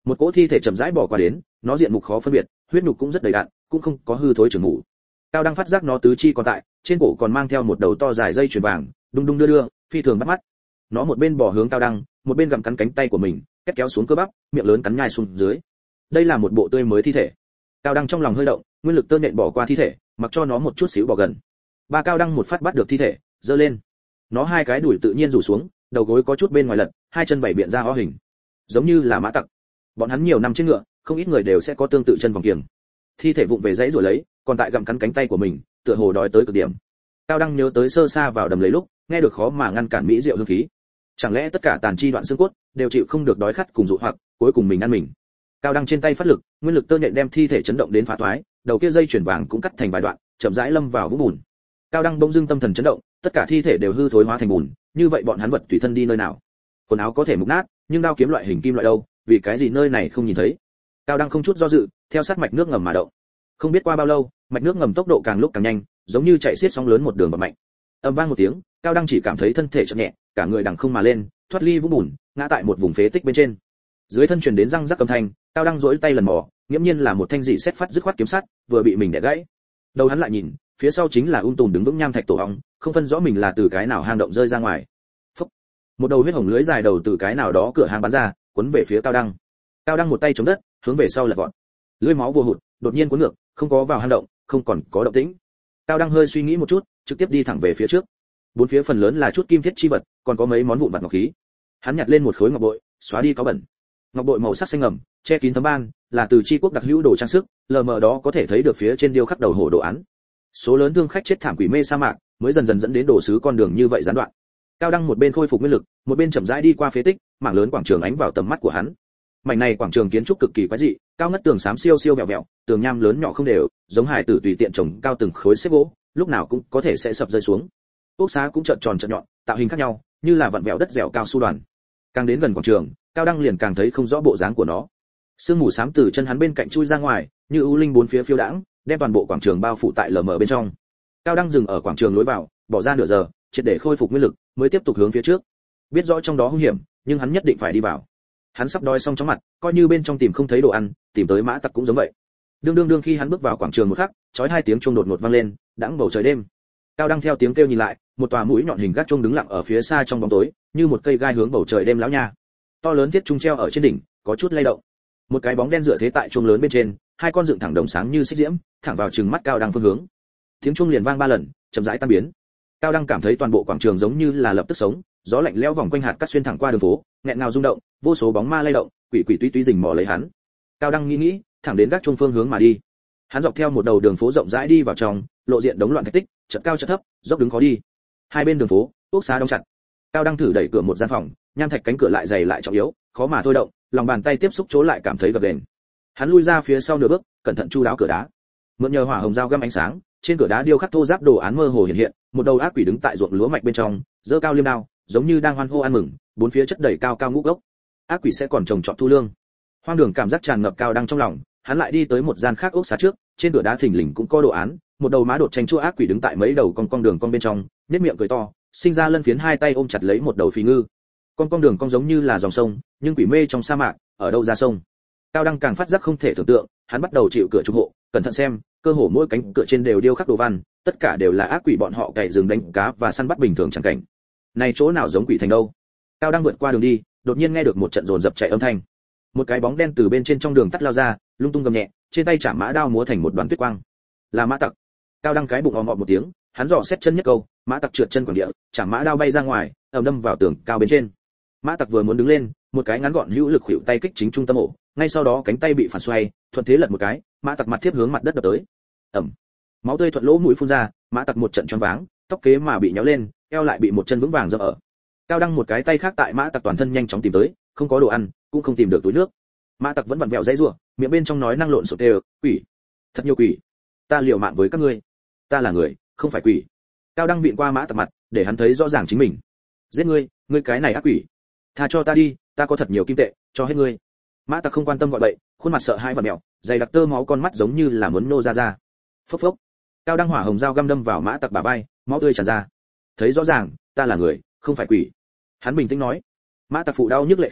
Một cỗ thi thể chậm rãi bỏ qua đến, nó diện mục khó phân biệt, huyết nhục cũng rất đầy đặn, cũng không có hư thối trưởng ngủ. Cao đang phát giác nó tứ chi còn tại, trên cổ còn mang theo một đầu to dài dây chuyền vàng, đung đung đưa đưa, phi thường bắt mắt. Nó một bên bò hướng Cao đăng, một bên gặm cắn cánh tay của mình, kết kéo xuống cơ bắp, miệng lớn cắn nhai xuống dưới. Đây là một bộ tươi mới thi thể. Cao đăng trong lòng hơi động, nguyên lực tơ nện bỏ qua thi thể, mặc cho nó một chút xíu bò gần. Ba Cao đăng một phát bắt được thi thể, giơ lên. Nó hai cái đùi tự nhiên rủ xuống, đầu gối có chút bên ngoài lật, hai chân bảy biện ra o hình, giống như là mã tặc. Bọn hắn nhiều năm trên ngựa, không ít người đều sẽ có tương tự chân vòng kiềng. Thi thể vụng về dãy rồi lấy, còn tại gặm cắn cánh tay của mình, tựa hồ đói tới cực điểm. Cao đăng nhớ tới sơ xa vào đầm lấy lúc, nghe được khó mà ngăn cản mỹ rượu hương khí. Chẳng lẽ tất cả tàn chi đoạn xương cốt đều chịu không được đói khát cùng dụ hoặc, cuối cùng mình ăn mình. Cao đăng trên tay phát lực, nguyên lực tơ nhện đem thi thể chấn động đến phá toái, đầu kia dây chuyển vàng cũng cắt thành vài đoạn, chậm rãi lâm vào vũng bùn. Cao đăng bỗng dưng tâm thần chấn động, tất cả thi thể đều hư thối hóa thành bùn, như vậy bọn hắn vật tùy thân đi nơi nào? Quần áo có thể mục nát, nhưng đao kiếm loại hình kim loại đâu, vì cái gì nơi này không nhìn thấy? Cao đăng không chút do dự, theo sát mạch nước ngầm mà động. Không biết qua bao lâu, mạch nước ngầm tốc độ càng lúc càng nhanh, giống như chạy xiết sóng lớn một đường và mạnh. Âm vang một tiếng, Cao đăng chỉ cảm thấy thân thể chậm nhẹ, cả người đằng không mà lên, thoát ly vũng bùn, ngã tại một vùng phế tích bên trên. Dưới thân truyền đến răng rắc âm thanh, Cao đăng duỗi tay lần mò, nghiễm nhiên là một thanh dị xét phát dứt khoát kiếm sắt, vừa bị mình đè gãy. Đầu hắn lại nhìn, phía sau chính là tùm đứng vững nham thạch tổ ong, không phân rõ mình là từ cái nào hang động rơi ra ngoài. Phốc. Một đầu huyết hồng lưới dài đầu từ cái nào đó cửa hang bắn ra, cuốn về phía Cao đăng. Cao đăng một tay chống đất, hướng về sau lật vọt. Lưỡi máu vô hụt, đột nhiên cuốn ngược, không có vào hang động, không còn có động tĩnh. Cao đăng hơi suy nghĩ một chút, trực tiếp đi thẳng về phía trước. Bốn phía phần lớn là chút kim thiết chi vật, còn có mấy món vụn vặt ngọc khí. Hắn nhặt lên một khối ngọc bội, xóa đi có bẩn. Ngọc bội màu sắc xanh ngầm, che kín tấm ban, là từ chi quốc đặc hữu đồ trang sức, lờ mờ đó có thể thấy được phía trên điêu khắc đầu hổ đồ án. Số lớn thương khách chết thảm quỷ mê sa mạc, mới dần dần dẫn đến đồ sứ con đường như vậy gián đoạn. Cao đăng một bên khôi phục nguyên lực, một bên chậm rãi đi qua phế tích, mảng lớn quảng trường ánh vào tầm mắt của hắn. Mảnh này quảng trường kiến trúc cực kỳ quái dị, cao ngất tường xám siêu siêu vẹo vẹo, tường nham lớn nhỏ không đều, giống hải tử tùy tiện trồng cao từng khối xếp gỗ, lúc nào cũng có thể sẽ sập rơi xuống. Ốc xá cũng trợn tròn trợn nhọn, tạo hình khác nhau, như là vặn vẹo đất dẻo cao su đoàn. Càng đến gần quảng trường, Cao đăng liền càng thấy không rõ bộ dáng của nó. Sương mù xám từ chân hắn bên cạnh chui ra ngoài, như ưu linh bốn phía phiêu đãng, đem toàn bộ quảng trường bao phủ tại lờ mờ bên trong. Cao đăng dừng ở quảng trường lối vào, bỏ ra nửa giờ, triệt để khôi phục nguyên lực, mới tiếp tục hướng phía trước. Biết rõ trong đó hung hiểm, nhưng hắn nhất định phải đi vào. Hắn sắp đói xong chóng mặt, coi như bên trong tìm không thấy đồ ăn, tìm tới mã tặc cũng giống vậy. Đương khi hắn bước vào quảng trường một khắc, chói hai tiếng chuông đột ngột vang lên, đãng bầu trời đêm. Cao đăng theo tiếng kêu nhìn lại, một tòa mũi nhọn hình gác chuông đứng lặng ở phía xa trong bóng tối, như một cây gai hướng bầu trời đêm lão nha. To lớn thiết trung treo ở trên đỉnh, có chút lay động. Một cái bóng đen dựa thế tại chuông lớn bên trên, hai con dựng thẳng đồng sáng như xích diễm, thẳng vào trừng mắt Cao đăng phương hướng. Tiếng chuông liền vang 3 lần, chậm rãi tan biến. Cao đăng cảm thấy toàn bộ quảng trường giống như là lập tức sống, gió lạnh lẽo vòng quanh hạt cát xuyên thẳng qua đường phố, nghẹn ngào rung động, vô số bóng ma lay động, quỷ quỷ túy túy rình mò lấy hắn. Cao đăng nghĩ, thẳng đến gác chuông phương hướng mà đi. Hắn dọc theo một đầu đường phố rộng rãi đi vào trong, lộ diện đống loạn thạch tích, chật cao chật thấp, dốc đứng khó đi. Hai bên đường phố, ốc xá đóng chặt. Cao đăng thử đẩy cửa một gian phòng, nham thạch cánh cửa lại dày lại trọng yếu, khó mà thôi động, lòng bàn tay tiếp xúc chỗ lại cảm thấy gập ghềnh. Hắn lui ra phía sau nửa bước, cẩn thận chu đáo cửa đá. Mượn nhờ hỏa hồng dao găm ánh sáng, trên cửa đá điêu khắc thô ráp đồ án mơ hồ hiện hiện, một đầu ác quỷ đứng tại ruộng lúa mạch bên trong, giơ cao liêm đao, giống như đang hoan hô ăn mừng, bốn phía chất đầy cao cao ngũ gốc. Ác quỷ sẽ còn trồng trọt thu lương. Hoang đường cảm giác tràn ngập Cao đăng trong lòng, hắn lại đi tới một gian khác ốc xá trước, trên cửa đá thình lình cũng có đồ án, một đầu má đột tranh chua ác quỷ đứng tại mấy đầu con đường bên trong, nhếch miệng cười to, sinh ra lân phiến hai tay ôm chặt lấy một đầu phì ngư. Con đường giống như là dòng sông, nhưng quỷ mê trong sa mạc, ở đâu ra sông. Cao đăng càng phát giác không thể tưởng tượng, hắn bắt đầu chịu cửa trục hộ, cẩn thận xem, cơ hồ mỗi cánh cửa trên đều điêu khắc đồ văn, tất cả đều là ác quỷ bọn họ cày rừng đánh cá và săn bắt bình thường chẳng cảnh. Này chỗ nào giống quỷ thành đâu? Cao đăng vượt qua đường đi, đột nhiên nghe được một trận dồn dập chạy âm thanh. Một cái bóng đen từ bên trên trong đường tắt lao ra, lung tung gầm nhẹ, trên tay chạm mã đao múa thành một đoàn tuyết quang. Là mã tặc. Cao đăng cái bụng ò một tiếng, hắn dò xét chân nhất câu, mã tặc trượt chân quẳng địa, chạm mã đao bay ra ngoài, ầm đâm vào tường cao bên trên. Mã tặc vừa muốn đứng lên, một cái ngắn gọn hữu lực khuỷu tay kích chính trung tâm ổ, ngay sau đó cánh tay bị phản xoay, thuận thế lật một cái, mã tặc mặt tiếp hướng mặt đất đập tới. Ầm. Máu tươi thuận lỗ mũi phun ra, mã tặc một trận choáng váng, tóc kế mà bị nhéo lên, eo lại bị một chân vững vàng dẫm ở. Cao đăng một cái tay khác tại mã tặc toàn thân nhanh chóng tìm tới, không có đồ ăn, cũng không tìm được túi nước. Mã tặc vẫn vặn vẹo dãy rủa, miệng bên trong nói năng lộn xộn đều, quỷ, thật nhiều quỷ, ta liều mạng với các ngươi, ta là người, không phải quỷ. Cao đăng vịn qua mã tặc mặt, để hắn thấy rõ ràng chính mình. Giết ngươi, ngươi cái này ác quỷ, tha cho ta đi, ta có thật nhiều kim tệ, cho hết ngươi. Mã tặc không quan tâm gọi bậy, khuôn mặt sợ hãi và mèo, dày đặc tơ máu con mắt giống như là muốn nô ra. Phốc phốc. Cao đăng hỏa hồng dao găm đâm vào mã tặc bả vai, máu tươi tràn ra. Thấy rõ ràng, ta là người, không phải quỷ. Hắn bình tĩnh nói. Mã tặc phụ đau nhức lệ khiếu,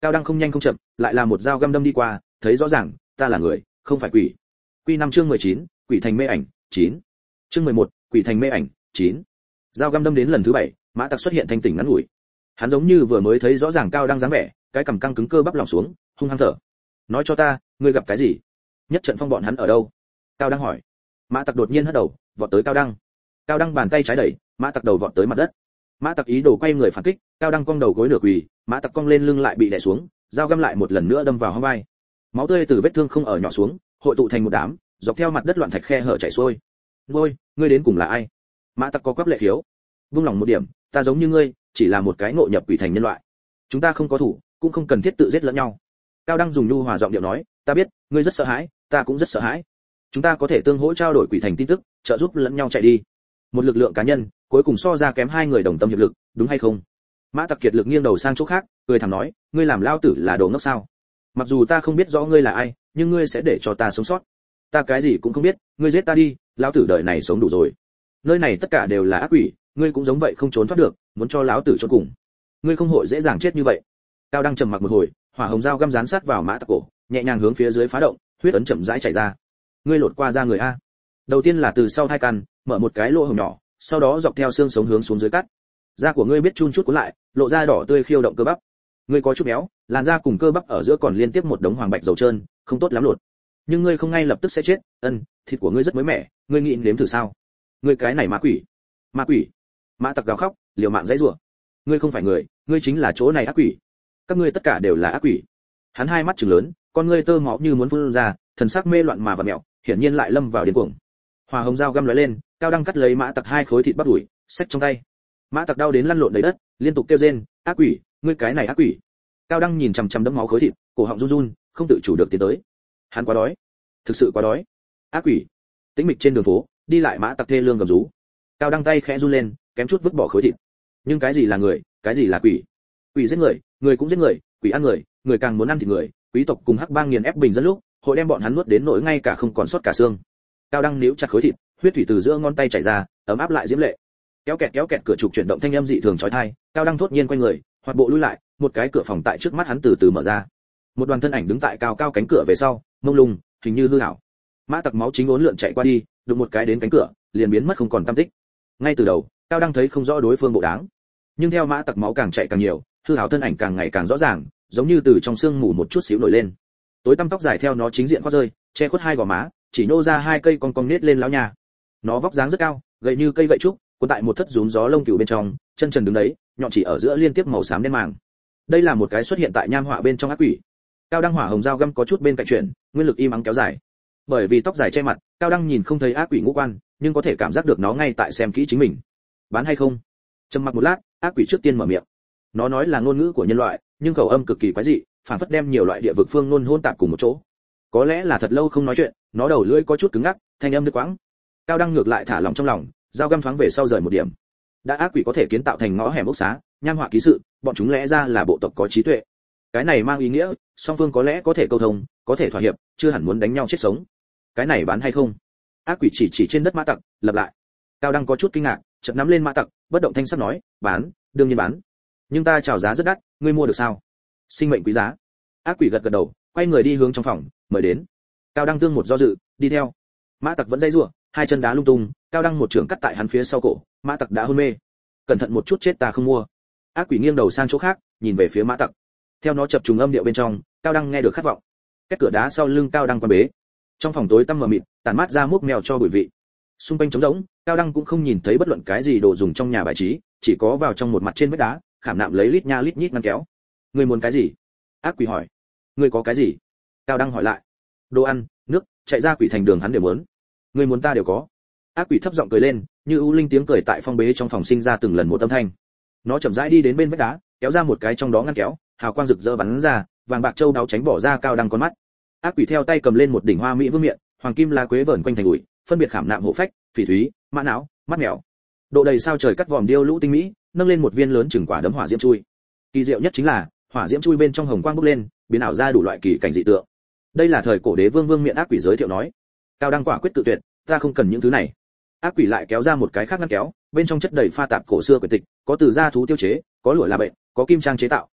Cao Đăng không nhanh không chậm, lại là một dao găm đâm đi qua, thấy rõ ràng, ta là người, không phải quỷ. Quy 5 chương 19, quỷ thành mê ảnh, 9. Chương 11, quỷ thành mê ảnh, 9. Dao găm đâm đến lần thứ 7, Mã Tặc xuất hiện thanh tỉnh ngắn ngủi. Hắn giống như vừa mới thấy rõ ràng Cao Đăng dáng vẻ, cái cằm căng cứng cơ bắp lỏng xuống, hung hăng thở. Nói cho ta, ngươi gặp cái gì? Nhất trận phong bọn hắn ở đâu? Cao Đăng hỏi. Mã Tặc đột nhiên hất đầu, vọt tới Cao Đăng. Cao Đăng bàn tay trái đẩy, Mã Tặc đầu vọt tới mặt đất. Mã Tặc ý đồ quay người phản kích, Cao Đăng cong đầu gối nửa quỳ, Mã Tặc cong lên lưng lại bị đè xuống, dao găm lại một lần nữa đâm vào hông vai. Máu tươi từ vết thương không ở nhỏ xuống, hội tụ thành một đám, dọc theo mặt đất loạn thạch khe hở chảy xuôi. Ngươi đến cùng là ai? Mã Tặc có quắp lệ khiếu. Vung lòng một điểm, ta giống như ngươi, chỉ là một cái ngộ nhập quỷ thành nhân loại. Chúng ta không có thủ, cũng không cần thiết tự giết lẫn nhau. Cao Đăng dùng nhu hòa giọng điệu nói, ta biết, ngươi rất sợ hãi, ta cũng rất sợ hãi. Chúng ta có thể tương hỗ trao đổi quỷ thành tin tức, trợ giúp lẫn nhau chạy đi. Một lực lượng cá nhân, cuối cùng so ra kém hai người đồng tâm hiệp lực, đúng hay không? Mã Tặc kiệt lực nghiêng đầu sang chỗ khác, cười thẳng nói, ngươi làm lao tử là đồ ngốc sao? Mặc dù ta không biết rõ ngươi là ai, nhưng ngươi sẽ để cho ta sống sót. Ta cái gì cũng không biết, ngươi giết ta đi, lão tử đời này sống đủ rồi. Nơi này tất cả đều là ác quỷ, ngươi cũng giống vậy không trốn thoát được, muốn cho lão tử chôn cùng. Ngươi không hội dễ dàng chết như vậy. Cao Đăng trầm mặc một hồi, hỏa hồng dao găm dán sát vào Mã Tặc cổ, nhẹ nhàng hướng phía dưới phá động, huyết ấn chậm rãi chảy ra. Ngươi lột qua da người a. Đầu tiên là từ sau hai căn, mở một cái lỗ hổng nhỏ, sau đó dọc theo xương sống hướng xuống dưới cắt. Da của ngươi biết chun chút cuốn lại, lộ ra đỏ tươi khiêu động cơ bắp. Ngươi có chút béo, làn da cùng cơ bắp ở giữa còn liên tiếp một đống hoàng bạch dầu trơn, không tốt lắm lột. Nhưng ngươi không ngay lập tức sẽ chết, thịt của ngươi rất mới mẻ, ngươi nghĩ nếm thử sao? Ngươi cái này ma quỷ. Ma quỷ. Mã Tặc gào khóc, liều mạng giãy giụa. Ngươi không phải người, ngươi chính là chỗ này ác quỷ. Các ngươi tất cả đều là ác quỷ. Hắn hai mắt trừng lớn, con ngươi tơ máu như muốn phun ra, thần sắc mê loạn mà vặn mèo, hiển nhiên lại lâm vào điên cuồng. Hỏa hồng dao găm lóe lên, Cao Đăng cắt lấy Mã Tặc hai khối thịt bắp đùi, xách trong tay. Mã Tặc đau đến lăn lộn đầy đất, liên tục kêu rên, ác quỷ, ngươi cái này ác quỷ. Cao Đăng nhìn chằm chằm đẫm máu khối thịt, cổ họng run run, không tự chủ được tiến tới. Hắn quá đói, thực sự quá đói. Ác quỷ. Tĩnh mịch trên đường phố, đi lại Mã Tặc thê lương gầm rú. Cao Đăng tay khẽ run lên, kém chút vứt bỏ khối thịt. Nhưng cái gì là người, cái gì là quỷ? Quỷ giết người, người cũng giết người, quỷ ăn người, người càng muốn ăn thịt người. Quý tộc cùng hắc bang nghiền ép bình dân lúc, hội đem bọn hắn nuốt đến nỗi ngay cả không còn sót cả xương. Cao Đăng níu chặt khối thịt, huyết thủy từ giữa ngón tay chảy ra, ấm áp lại diễm lệ. Kéo kẹt cửa trục chuyển động thanh âm dị thường chói tai, Cao Đăng thốt nhiên quay người, hoạt bộ lui lại, một cái cửa phòng tại trước mắt hắn từ từ mở ra. Một đoàn thân ảnh đứng tại cao cao cánh cửa về sau, mông lung, hình như hư ảo. Mã Tặc máu chính uốn lượn chạy qua đi, đụng một cái đến cánh cửa, liền biến mất không còn tăm tích. Ngay từ đầu, Cao Đăng thấy không rõ đối phương bộ dáng, nhưng theo Mã Tặc máu càng chạy càng nhiều, hư ảo thân ảnh càng ngày càng rõ ràng, giống như từ trong xương mù một chút xíu nổi lên. Tối tăm tóc dài theo nó chính diện khoác rơi, che khuất hai gò má, chỉ nô ra hai cây cong nết lên lão nhà. Nó vóc dáng rất cao, gầy như cây gậy trúc, cuốn tại một thất rúm gió lông cừu bên trong, chân trần đứng đấy, nhọn chỉ ở giữa liên tiếp màu xám đen màng. Đây là một cái xuất hiện tại nham họa bên trong ác quỷ. Cao Đăng hỏa hồng dao găm có chút bên cạnh chuyển, nguyên lực im ắng kéo dài. Bởi vì tóc dài che mặt, Cao Đăng nhìn không thấy ác quỷ ngũ quan, nhưng có thể cảm giác được nó ngay tại xem kỹ chính mình. Bán hay không? Trầm mặc một lát, ác quỷ trước tiên mở miệng. Nó nói là ngôn ngữ của nhân loại, nhưng khẩu âm cực kỳ quái dị, phản phất đem nhiều loại địa vực phương ngôn hỗn tạp cùng một chỗ. Có lẽ là thật lâu không nói chuyện, nó đầu lưỡi có chút cứng ngắc, thanh âm đứt quãng. Cao Đăng ngược lại thả lòng trong lòng, dao găm thoáng về sau rời một điểm. Đã ác quỷ có thể kiến tạo thành ngõ hẻm ốc xá, nham họa ký sự, bọn chúng lẽ ra là bộ tộc có trí tuệ. Cái này mang ý nghĩa, song phương có lẽ có thể câu thông, có thể thỏa hiệp, chưa hẳn muốn đánh nhau chết sống. Cái này bán hay không? Ác quỷ chỉ trên đất Mã Tặc, lặp lại. Cao Đăng có chút kinh ngạc, chợt nắm lên Mã Tặc, bất động thanh sắc nói, bán, đương nhiên bán. Nhưng ta chào giá rất đắt, ngươi mua được sao? Sinh mệnh quý giá. Ác quỷ gật gật đầu, quay người đi hướng trong phòng, mời đến. Cao Đăng tương một do dự, đi theo. Mã Tặc vẫn dây rủa, hai chân đá lung tung, Cao Đăng một trường cắt tại hắn phía sau cổ, Mã Tặc đã hôn mê. Cẩn thận một chút chết ta không mua. Ác quỷ nghiêng đầu sang chỗ khác, nhìn về phía Mã Tặc. Theo nó chập trùng âm điệu bên trong, Cao Đăng nghe được khát vọng. Cách cửa đá sau lưng Cao Đăng quan bế. Trong phòng tối tăm mờ mịt, tản mát ra múc mèo cho bụi vị. Xung quanh trống rỗng, Cao Đăng cũng không nhìn thấy bất luận cái gì đồ dùng trong nhà bài trí, chỉ có vào trong một mặt trên vách đá, khảm nạm lấy lít nha lít nhít ngăn kéo. Ngươi muốn cái gì? Ác quỷ hỏi. Ngươi có cái gì? Cao Đăng hỏi lại. Đồ ăn, nước, chạy ra quỷ thành đường hắn đều muốn. Ngươi muốn ta đều có. Ác quỷ thấp giọng cười lên, như ưu linh tiếng cười tại phong bế trong phòng sinh ra từng lần một âm thanh. Nó chậm rãi đi đến bên vách đá, kéo ra một cái trong đó ngăn kéo, hào quang rực rỡ bắn ra, vàng bạc châu đáo tránh bỏ ra Cao Đăng con mắt. Ác quỷ theo tay cầm lên một đỉnh hoa mỹ vương miện, hoàng kim lá quế vờn quanh thành ủi, phân biệt khảm nạm hộ phách, phỉ thúy, mã não, mắt mèo. Độ đầy sao trời cắt vòm điêu lũ tinh mỹ, nâng lên một viên lớn chừng quả đấm hỏa diễm chui. Kỳ diệu nhất chính là, hỏa diễm chui bên trong hồng quang bốc lên, biến ảo ra đủ loại kỳ cảnh dị tượng. Đây là thời cổ đế vương vương miện ác quỷ giới thiệu nói. Cao Đăng quả quyết tự tuyệt, ta không cần những thứ này. Ác quỷ lại kéo ra một cái khác ngăn kéo, bên trong chất đầy pha tạp cổ xưa quyển tịch, có từ da thú tiêu chế, có lụa là bệnh, có kim trang chế tạo,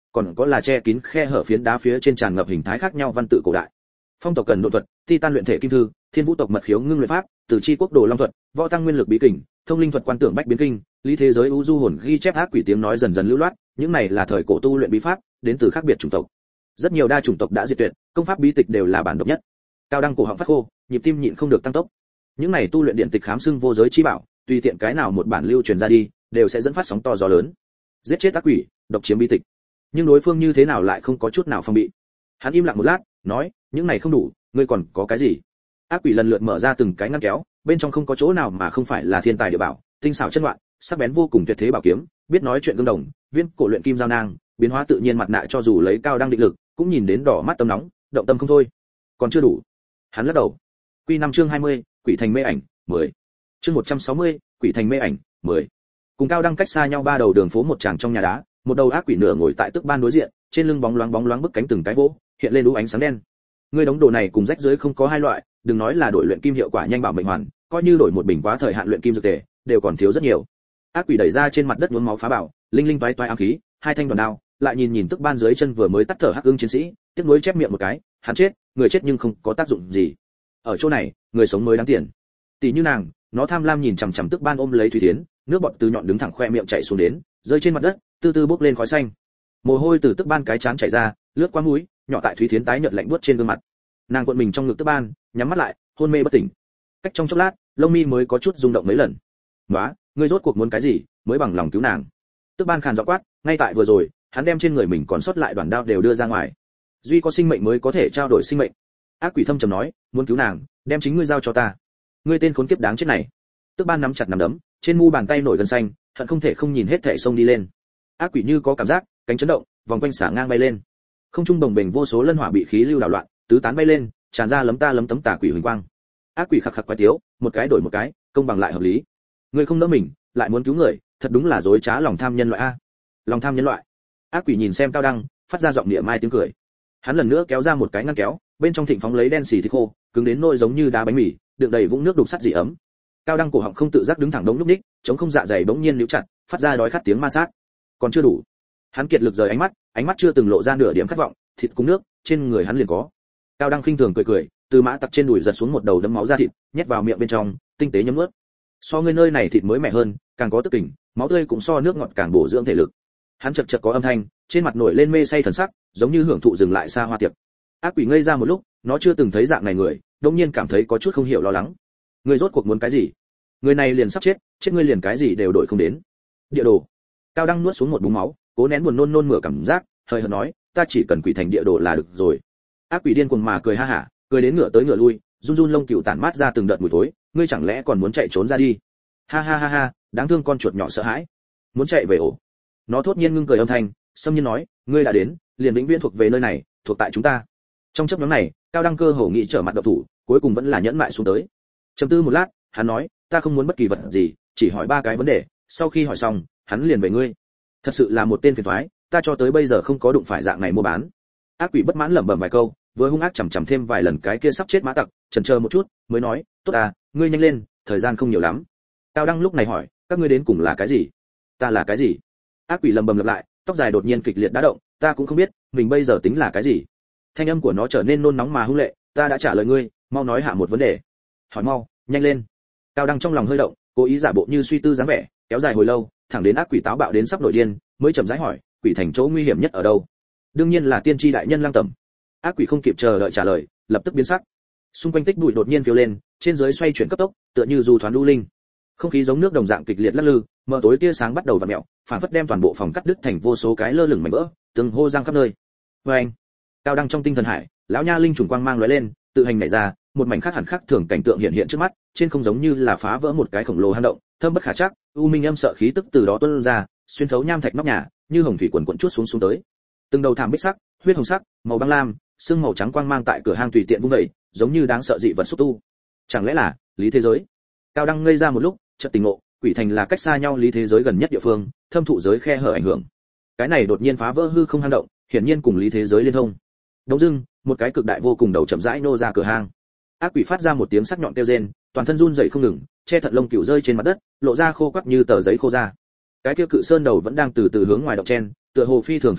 còn có là che kín khe hở phiến đá phía trên tràn ngập hình thái khác nhau văn tự cổ đại. Phong tộc cần độ thuật, Titan luyện thể kim thư, Thiên Vũ tộc mật khiếu ngưng luyện pháp, Tử chi quốc đồ long thuật, Võ tăng nguyên lực bí kình, Thông linh thuật quan tưởng bách biến kinh, Lý thế giới u du hồn ghi chép ác quỷ tiếng nói dần dần lưu loát, những này là thời cổ tu luyện bí pháp, đến từ khác biệt chủng tộc. Rất nhiều đa chủng tộc đã diệt tuyệt, công pháp bí tịch đều là bản độc nhất. Cao đăng cổ họng phát khô, nhịp tim nhịn không được tăng tốc. Những này tu luyện điện tịch khám xưng vô giới chi bảo, tùy tiện cái nào một bản lưu truyền ra đi, đều sẽ dẫn phát sóng to gió lớn. Giết chết ác quỷ, độc chiếm bí tịch. Nhưng đối phương như thế nào lại không có chút nào phòng bị. Hắn im lặng một lát, nói, những này không đủ, ngươi còn có cái gì? Ác quỷ lần lượt mở ra từng cái ngăn kéo, bên trong không có chỗ nào mà không phải là thiên tài địa bảo, tinh xảo chân loạn, sắc bén vô cùng tuyệt thế bảo kiếm, biết nói chuyện gương đồng, viên cổ luyện kim giao nang, biến hóa tự nhiên mặt nạ cho dù lấy cao đăng định lực, cũng nhìn đến đỏ mắt tâm nóng, động tâm không thôi. Còn chưa đủ. Hắn lắc đầu. Quy 5 chương 20, Quỷ thành mê ảnh, 10. Chương 160, Quỷ thành mê ảnh, 10. Cùng cao đăng cách xa nhau ba đầu đường phố một tràng trong nhà đá, một đầu ác quỷ nửa ngồi tại tức ban đối diện, trên lưng bóng loáng bức cánh từng cái vỗ, hiện lên lũ ánh sáng đen. Ngươi đống đồ này cùng rách dưới không có hai loại, đừng nói là đổi luyện kim hiệu quả nhanh bảo mệnh hoàn, coi như đổi một bình quá thời hạn luyện kim dược tề, đều còn thiếu rất nhiều. Ác quỷ đẩy ra trên mặt đất nhuốm máu phá bảo, linh linh toái toái ám khí, hai thanh đoàn đao, lại nhìn tức ban dưới chân vừa mới tắt thở hắc ương chiến sĩ, tiếc nuối chép miệng một cái, hắn chết, người chết nhưng không có tác dụng gì. Ở chỗ này, người sống mới đáng tiền. Tỷ như nàng, nó tham lam nhìn chằm chằm tức ban ôm lấy Thủy Thiến, nước bọt từ nhọn đứng thẳng khoe miệng chảy xuống đến, rơi trên mặt đất, từ từ bốc lên khói xanh. Mồ hôi từ tức ban cái chán chảy ra, lướt qua mũi, nhỏ tại Thủy Thiến tái nhợt lạnh buốt trên gương mặt. Nàng cuộn mình trong ngực tức ban, nhắm mắt lại, hôn mê bất tỉnh. Cách trong chốc lát, lông mi mới có chút rung động mấy lần. "Nóa, ngươi rốt cuộc muốn cái gì, mới bằng lòng cứu nàng?" Tức ban khàn giọng quát, ngay tại vừa rồi, hắn đem trên người mình còn sót lại đoàn đao đều đưa ra ngoài. Duy có sinh mệnh mới có thể trao đổi sinh mệnh. Ác quỷ thâm trầm nói, muốn cứu nàng, đem chính ngươi giao cho ta. Ngươi tên khốn kiếp đáng chết này. Tức ban nắm chặt nắm đấm, trên mu bàn tay nổi gân xanh, hận không thể không nhìn hết thảy xông đi lên. Ác quỷ như có cảm giác, cánh chấn động, vòng quanh xả ngang bay lên. Không trung bồng bềnh vô số lân hỏa bị khí lưu đảo loạn, tứ tán bay lên, tràn ra lấm tấm tà quỷ huỳnh quang. Ác quỷ khặc khặc quái tiếu, một cái đổi một cái, công bằng lại hợp lý. Ngươi không nỡ mình, lại muốn cứu người, thật đúng là dối trá lòng tham nhân loại a. Lòng tham nhân loại. Ác quỷ nhìn xem cao đăng, phát ra giọng địa mai tiếng cười. Hắn lần nữa kéo ra một cái ngăn kéo, bên trong thịnh phóng lấy đen xì thịt khô, cứng đến nôi giống như đá bánh mì, đựng đầy vũng nước đục sắt dị ấm. Cao đăng cổ họng không tự giác đứng thẳng đống lúc ních, chống không dạ dày bỗng nhiên níu chặt, phát ra đói khát tiếng ma sát. Còn chưa đủ. Hắn kiệt lực rời ánh mắt chưa từng lộ ra nửa điểm khát vọng, thịt cùng nước, trên người hắn liền có. Cao đăng khinh thường cười, từ mã tặc trên đùi giật xuống một đầu đấm máu ra thịt, nhét vào miệng bên trong, tinh tế nhấm nuốt. So ngươi nơi này thịt mới mẻ hơn, càng có tức kình, máu tươi cũng so nước ngọt càng bổ dưỡng thể lực. Hắn chật có âm thanh, trên mặt nổi lên mê say thần sắc, giống như hưởng thụ dừng lại xa hoa tiệc. Ác quỷ ngây ra một lúc, nó chưa từng thấy dạng này người, đột nhiên cảm thấy có chút không hiểu lo lắng. Ngươi rốt cuộc muốn cái gì? Người này liền sắp chết, chết ngươi liền cái gì đều đổi không đến. Địa đồ. Cao đăng nuốt xuống một búng máu, cố nén buồn nôn mửa cảm giác, hơi hợt nói, ta chỉ cần quỷ thành địa đồ là được rồi. Ác quỷ điên cuồng mà cười ha hả, cười đến ngựa tới ngựa lui, run lông cừu tản mát ra từng đợt mùi thối, ngươi chẳng lẽ còn muốn chạy trốn ra đi? Ha ha ha ha, đáng thương con chuột nhỏ sợ hãi, muốn chạy về ổ. Nó thốt nhiên ngưng cười âm thanh, xâm nhiên nói, ngươi đã đến, liền vĩnh viễn thuộc về nơi này, thuộc tại chúng ta. Trong chốc ngắn này, cao đăng cơ hồ nghĩ trở mặt độc thủ, cuối cùng vẫn là nhẫn mại xuống tới. Trầm tư một lát, hắn nói, ta không muốn bất kỳ vật gì, chỉ hỏi ba cái vấn đề, sau khi hỏi xong, hắn liền về ngươi. Thật sự là một tên phiền toái, ta cho tới bây giờ không có đụng phải dạng này mua bán. Ác quỷ bất mãn lẩm bẩm vài câu, vừa hung ác chằm thêm vài lần cái kia sắp chết mã tặc, chần chờ một chút, mới nói, tốt à, ngươi nhanh lên, thời gian không nhiều lắm. Cao đăng lúc này hỏi, các ngươi đến cùng là cái gì? Ta là cái gì? Ác quỷ lẩm bẩm lặp lại, tóc dài đột nhiên kịch liệt đá động, ta cũng không biết, mình bây giờ tính là cái gì. Thanh âm của nó trở nên nôn nóng mà hung lệ, ta đã trả lời ngươi, mau nói hạ một vấn đề. Hỏi mau, nhanh lên. Cao đăng trong lòng hơi động, cố ý giả bộ như suy tư dáng vẻ, kéo dài hồi lâu, thẳng đến ác quỷ táo bạo đến sắp nổi điên, mới chậm rãi hỏi, quỷ thành chỗ nguy hiểm nhất ở đâu? Đương nhiên là tiên tri đại nhân Lăng Tẩm. Ác quỷ không kịp chờ đợi trả lời, lập tức biến sắc. Xung quanh tích bụi đột nhiên phiêu lên, trên dưới xoay chuyển cấp tốc, tựa như du thoán lưu linh. Không khí giống nước đồng dạng kịch liệt lắc lư, mờ tối tia sáng bắt đầu vặn mèo, phản phất đem toàn bộ phòng cắt đứt thành vô số cái lơ lửng mảnh vỡ, từng hô giang khắp nơi. Oeng! Cao đăng trong tinh thần hải, lão nha linh trùng quang mang lóe lên, tự hành nảy ra, một mảnh khác hẳn khác thường cảnh tượng hiện hiện trước mắt, trên không giống như là phá vỡ một cái khổng lồ hang động, thâm bất khả trắc, u minh âm sợ khí tức từ đó tuôn ra, xuyên thấu nham thạch nóc nhà, như hồng thủy quần quần chuốt xuống tới. Từng đầu thảm bích sắc, huyết hồng sắc, màu băng lam, xương màu trắng quang mang tại cửa hang tùy tiện vung dậy, giống như đáng sợ dị vật xúc tu. Chẳng lẽ là lý thế giới? Cao đăng ngây ra một lúc, chợt tỉnh ngộ, quỷ thành là cách xa nhau lý thế giới gần nhất địa phương, thâm thụ giới khe hở ảnh hưởng. Cái này đột nhiên phá vỡ hư không hang động, hiển nhiên cùng lý thế giới liên thông. Đống dưng, một cái cực đại vô cùng đầu chậm rãi nô ra cửa hang. Ác quỷ phát ra một tiếng sắc nhọn kêu rên, toàn thân run rẩy không ngừng, che thận lông cừu rơi trên mặt đất, lộ ra khô quắt như tờ giấy khô ra. Cái kia cự sơn đầu vẫn đang từ từ hướng ngoài động chen, tựa hồ phi thường phí sức,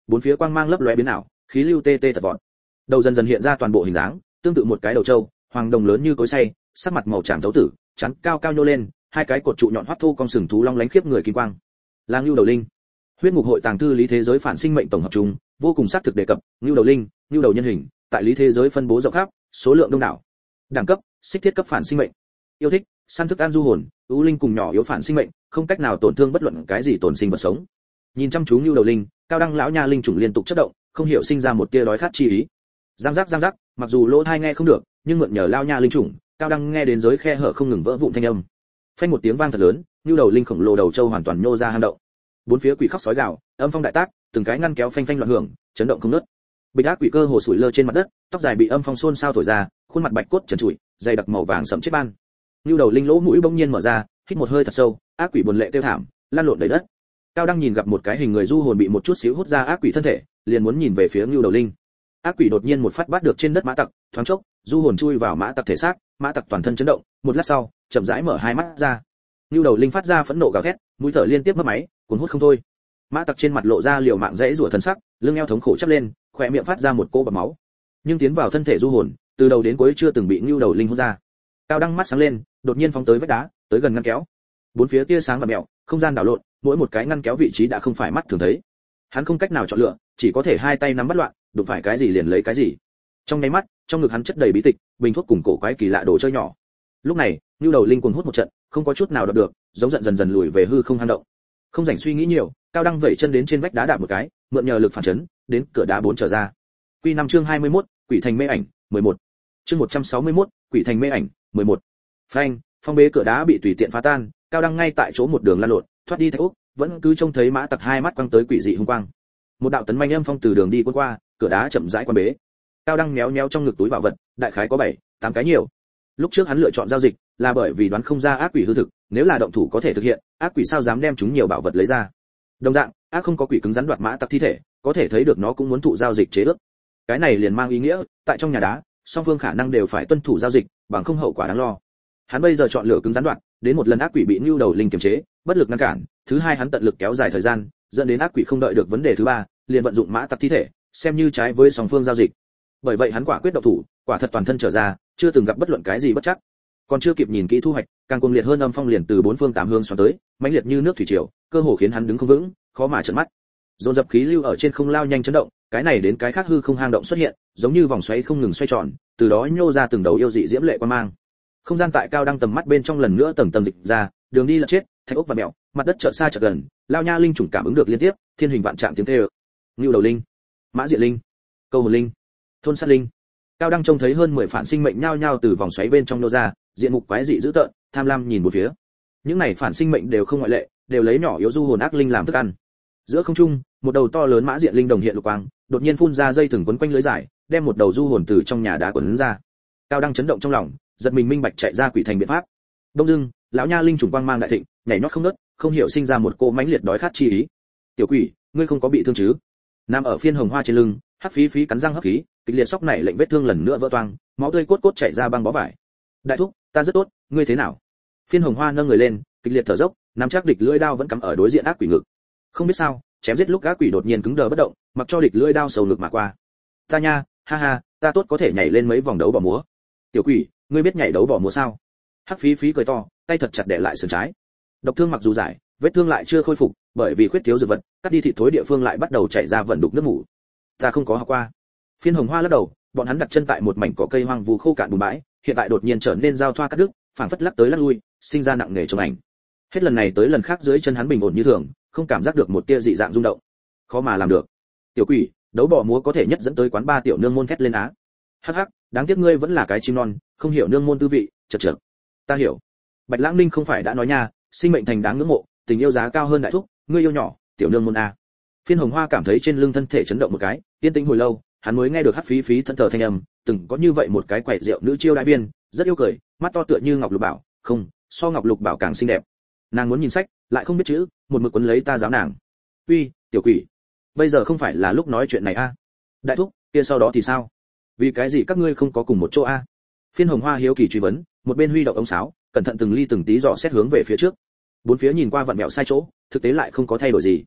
bốn phía quang mang lấp lóe biến ảo, khí lưu tê tê tật vọt. Đầu dần dần hiện ra toàn bộ hình dáng, tương tự một cái đầu trâu, hoàng đồng lớn như cối xay, sắc mặt màu tràm thấu tử, chắn cao cao nhô lên, hai cái cột trụ nhọn hoắt thô cong sừng thú long lánh khiếp người kim quang. Là Ngưu Đầu Linh. Huyết ngục hội tàng thư lý thế giới phản sinh mệnh tổng hợp chúng, vô cùng xác thực đề cập, Ngưu Đầu Linh, Ngưu Đầu nhân hình, tại lý thế giới phân bố rộng khắp, số lượng đông đảo. Đẳng cấp, xích thiết cấp phản sinh mệnh. Yêu thích, săn thức ăn du hồn, ưu linh cùng nhỏ yếu phản sinh mệnh, không cách nào tổn thương bất luận cái gì tồn sinh vật sống. Nhìn chăm chú Ngưu Đầu Linh, Cao Đăng lão nha linh trùng liên tục chớp động, không hiểu sinh ra một tia đói khát chi ý. Giang giác, mặc dù lỗ tai nghe không được, nhưng mượn nhờ lao nha linh trùng, Cao Đăng nghe đến giới khe hở không ngừng vỡ vụn thanh âm. Phanh một tiếng vang thật lớn, Ngưu Đầu Linh khổng lồ đầu châu hoàn toàn nhô ra hang động. Bốn phía quỷ khóc sói gào, âm phong đại tác, từng cái ngăn kéo phanh phanh loạn hưởng, chấn động không ngớt. Bịch ác quỷ cơ hồ sủi lơ trên mặt đất, tóc dài bị âm phong xôn xao thổi ra, khuôn mặt bạch cốt trần trụi, dày đặc màu vàng sẫm chết ban. Ngưu Đầu Linh lỗ mũi bỗng nhiên mở ra, hít một hơi thật sâu, ác quỷ buồn lệ tiêu thảm, lan lộn đầy đất. Cao Đăng nhìn gặp một cái hình người du hồn bị một chút xíu hút ra ác quỷ thân thể, liền muốn nhìn về phía Ngưu Đầu Linh. Ác quỷ đột nhiên một phát bắt được trên đất mã tặc, thoáng chốc, du hồn chui vào mã tặc thể xác, mã tặc toàn thân chấn động, một lát sau, chậm rãi mở hai mắt ra. Ngưu Đầu Linh phát ra phẫn nộ gào thét, mũi thở liên tiếp mất máy, cuốn hút không thôi. Mã tặc trên mặt lộ ra liều mạng rẽ rủa thần sắc, lưng eo thống khổ chắp lên, khóe miệng phát ra một cỗ bọt máu. Nhưng tiến vào thân thể du hồn, từ đầu đến cuối chưa từng bị Ngưu Đầu Linh hút ra. Cao Đăng mắt sáng lên, đột nhiên phóng tới vách đá, tới gần ngăn kéo. Bốn phía tia sáng và mèo, không gian đảo lộn, mỗi một cái ngăn kéo vị trí đã không phải mắt thường thấy. Hắn không cách nào chọn lựa, chỉ có thể hai tay nắm bắt loạn, đụng phải cái gì liền lấy cái gì. Trong nháy mắt, trong ngực hắn chất đầy bí tịch, bình thuốc cùng cổ quái kỳ lạ đồ chơi nhỏ. Lúc này, Nưu Đầu Linh cuồng hút một trận, không có chút nào đọc được, giống giận dần dần lùi về hư không hang động. Không rảnh suy nghĩ nhiều, Cao Đăng vẩy chân đến trên vách đá đạp một cái, mượn nhờ lực phản chấn, đến cửa đá 4 trở ra. Quy 5 chương 21, Quỷ thành mê ảnh, 11. Chương 161, Quỷ thành mê ảnh, 11. Phanh, phong bế cửa đá bị tùy tiện phá tan, Cao Đăng ngay tại chỗ một đường lăn lộn, thoát đi thạch úc, vẫn cứ trông thấy mã tặc hai mắt quăng tới quỷ dị hung quang. Một đạo tấn manh âm phong từ đường đi cuốn qua, cửa đá chậm rãi quan bế. Cao Đăng méo méo trong ngực túi bảo vật, đại khái có 7, 8 cái nhiều. Lúc trước hắn lựa chọn giao dịch, là bởi vì đoán không ra ác quỷ hư thực, nếu là động thủ có thể thực hiện, ác quỷ sao dám đem chúng nhiều bảo vật lấy ra. Đồng dạng, ác không có quỷ cứng rắn đoạt mã tặc thi thể, có thể thấy được nó cũng muốn thụ giao dịch chế ước. Cái này liền mang ý nghĩa, tại trong nhà đá, song phương khả năng đều phải tuân thủ giao dịch, bằng không hậu quả đáng lo. Hắn bây giờ chọn lựa cứng rắn đoạt, đến một lần ác quỷ bị Nưu Đầu Linh kiềm chế, bất lực ngăn cản, thứ hai hắn tận lực kéo dài thời gian, dẫn đến ác quỷ không đợi được vấn đề thứ ba, liền vận dụng mã tặc thi thể, xem như trái với song phương giao dịch. Bởi vậy hắn quả quyết động thủ, quả thật toàn thân trở ra, chưa từng gặp bất luận cái gì bất chắc. Còn chưa kịp nhìn kỹ thu hoạch, càng cuồng liệt hơn âm phong liền từ bốn phương tám hướng xoắn tới, mãnh liệt như nước thủy triều, cơ hồ khiến hắn đứng không vững, khó mà trợn mắt. Dồn dập khí lưu ở trên không lao nhanh chấn động, cái này đến cái khác hư không hang động xuất hiện, giống như vòng xoáy không ngừng xoay tròn, từ đó nhô ra từng đầu yêu dị diễm lệ quan mang. Không gian tại Cao Đăng tầm mắt bên trong lần nữa tầng tầng dịch ra, đường đi lật chết, thạch ốc và mèo, mặt đất chợt xa chợt gần, lao nha linh trùng cảm ứng được liên tiếp, thiên hình vạn trạng tiếng kêu. Ngưu Đầu Linh, Mã Diện Linh, Câu Hồn Linh, Thôn Sát Linh. Cao Đăng trông thấy hơn 10 phản sinh mệnh nhao nhao từ vòng xoáy bên trong nô ra, diện mục quái dị dữ tợn, tham lam nhìn một phía. Những này phản sinh mệnh đều không ngoại lệ, đều lấy nhỏ yếu du hồn ác linh làm thức ăn. Giữa không trung, một đầu to lớn Mã Diện Linh đồng hiện lục quang, đột nhiên phun ra dây thừng quấn quanh lưới dài, đem một đầu du hồn từ trong nhà đá quấn ra. Cao Đăng chấn động trong lòng, giật mình minh bạch chạy ra quỷ thành biện pháp. Đông dưng, lão nha linh trùng quang mang đại thịnh, nhảy nhót không ngớt, không hiểu sinh ra một cô mãnh liệt đói khát chi ý. Tiểu quỷ, ngươi không có bị thương chứ? Nằm ở phiên hồng hoa trên lưng, hắc phí phí cắn răng hấp khí, kịch liệt sốc này lệnh vết thương lần nữa vỡ toang, máu tươi cốt cốt chảy ra băng bó vải. Đại thúc, ta rất tốt, ngươi thế nào? Phiên hồng hoa nâng người lên, kịch liệt thở dốc, nắm chắc địch lưỡi đao vẫn cắm ở đối diện ác quỷ ngực. Không biết sao, chém giết lúc ác quỷ đột nhiên cứng đờ bất động, mặc cho địch lưỡi đao sầu ngực mà qua. Ta nha, ha ha, ta tốt có thể nhảy lên mấy vòng đấu bỏ múa. Tiểu quỷ, ngươi biết nhảy đấu bỏ múa sao? Hắc phí phí cười to, tay thật chặt đè lại sườn trái. Độc thương mặc dù giải, vết thương lại chưa khôi phục, bởi vì khuyết thiếu dược vật, cắt đi thịt thối địa phương lại bắt đầu chảy ra vận đục nước mủ. Ta không có học qua. Phiên hồng hoa lắc đầu, bọn hắn đặt chân tại một mảnh cỏ cây hoang vu khô cạn bùn bãi, hiện tại đột nhiên trở nên giao thoa cắt đứt, phảng phất lắc tới lắc lui, sinh ra nặng nề trong ảnh. Hết lần này tới lần khác dưới chân hắn bình ổn như thường, không cảm giác được một tia dị dạng rung động. Khó mà làm được. Tiểu quỷ, đấu bỏ múa có thể nhất dẫn tới quán ba tiểu nương môn thét lên á. Hắc hắc, đáng tiếc ngươi vẫn là cái chim non, không hiểu nương môn tư vị, chật chật. Ta hiểu. Bạch Lãng Ninh không phải đã nói nha, sinh mệnh thành đáng ngưỡng mộ, tình yêu giá cao hơn đại thúc, ngươi yêu nhỏ, tiểu nương môn a. Phiên hồng hoa cảm thấy trên lưng thân thể chấn động một cái, yên tĩnh hồi lâu, hắn mới nghe được hắc phí phí thẫn thờ thanh âm, từng có như vậy một cái quẻ rượu nữ chiêu đại viên, rất yêu cười, mắt to tựa như ngọc lục bảo, không, so ngọc lục bảo càng xinh đẹp. Nàng muốn nhìn sách, lại không biết chữ, một mực quấn lấy ta giáo nàng. Uy, tiểu quỷ, bây giờ không phải là lúc nói chuyện này a. Đại thúc, kia sau đó thì sao? Vì cái gì các ngươi không có cùng một chỗ a? Phiên hồng hoa hiếu kỳ truy vấn, một bên huy động ống sáo, cẩn thận từng ly từng tí dò xét hướng về phía trước. Bốn phía nhìn qua vặn vẹo sai chỗ, thực tế lại không có thay đổi gì.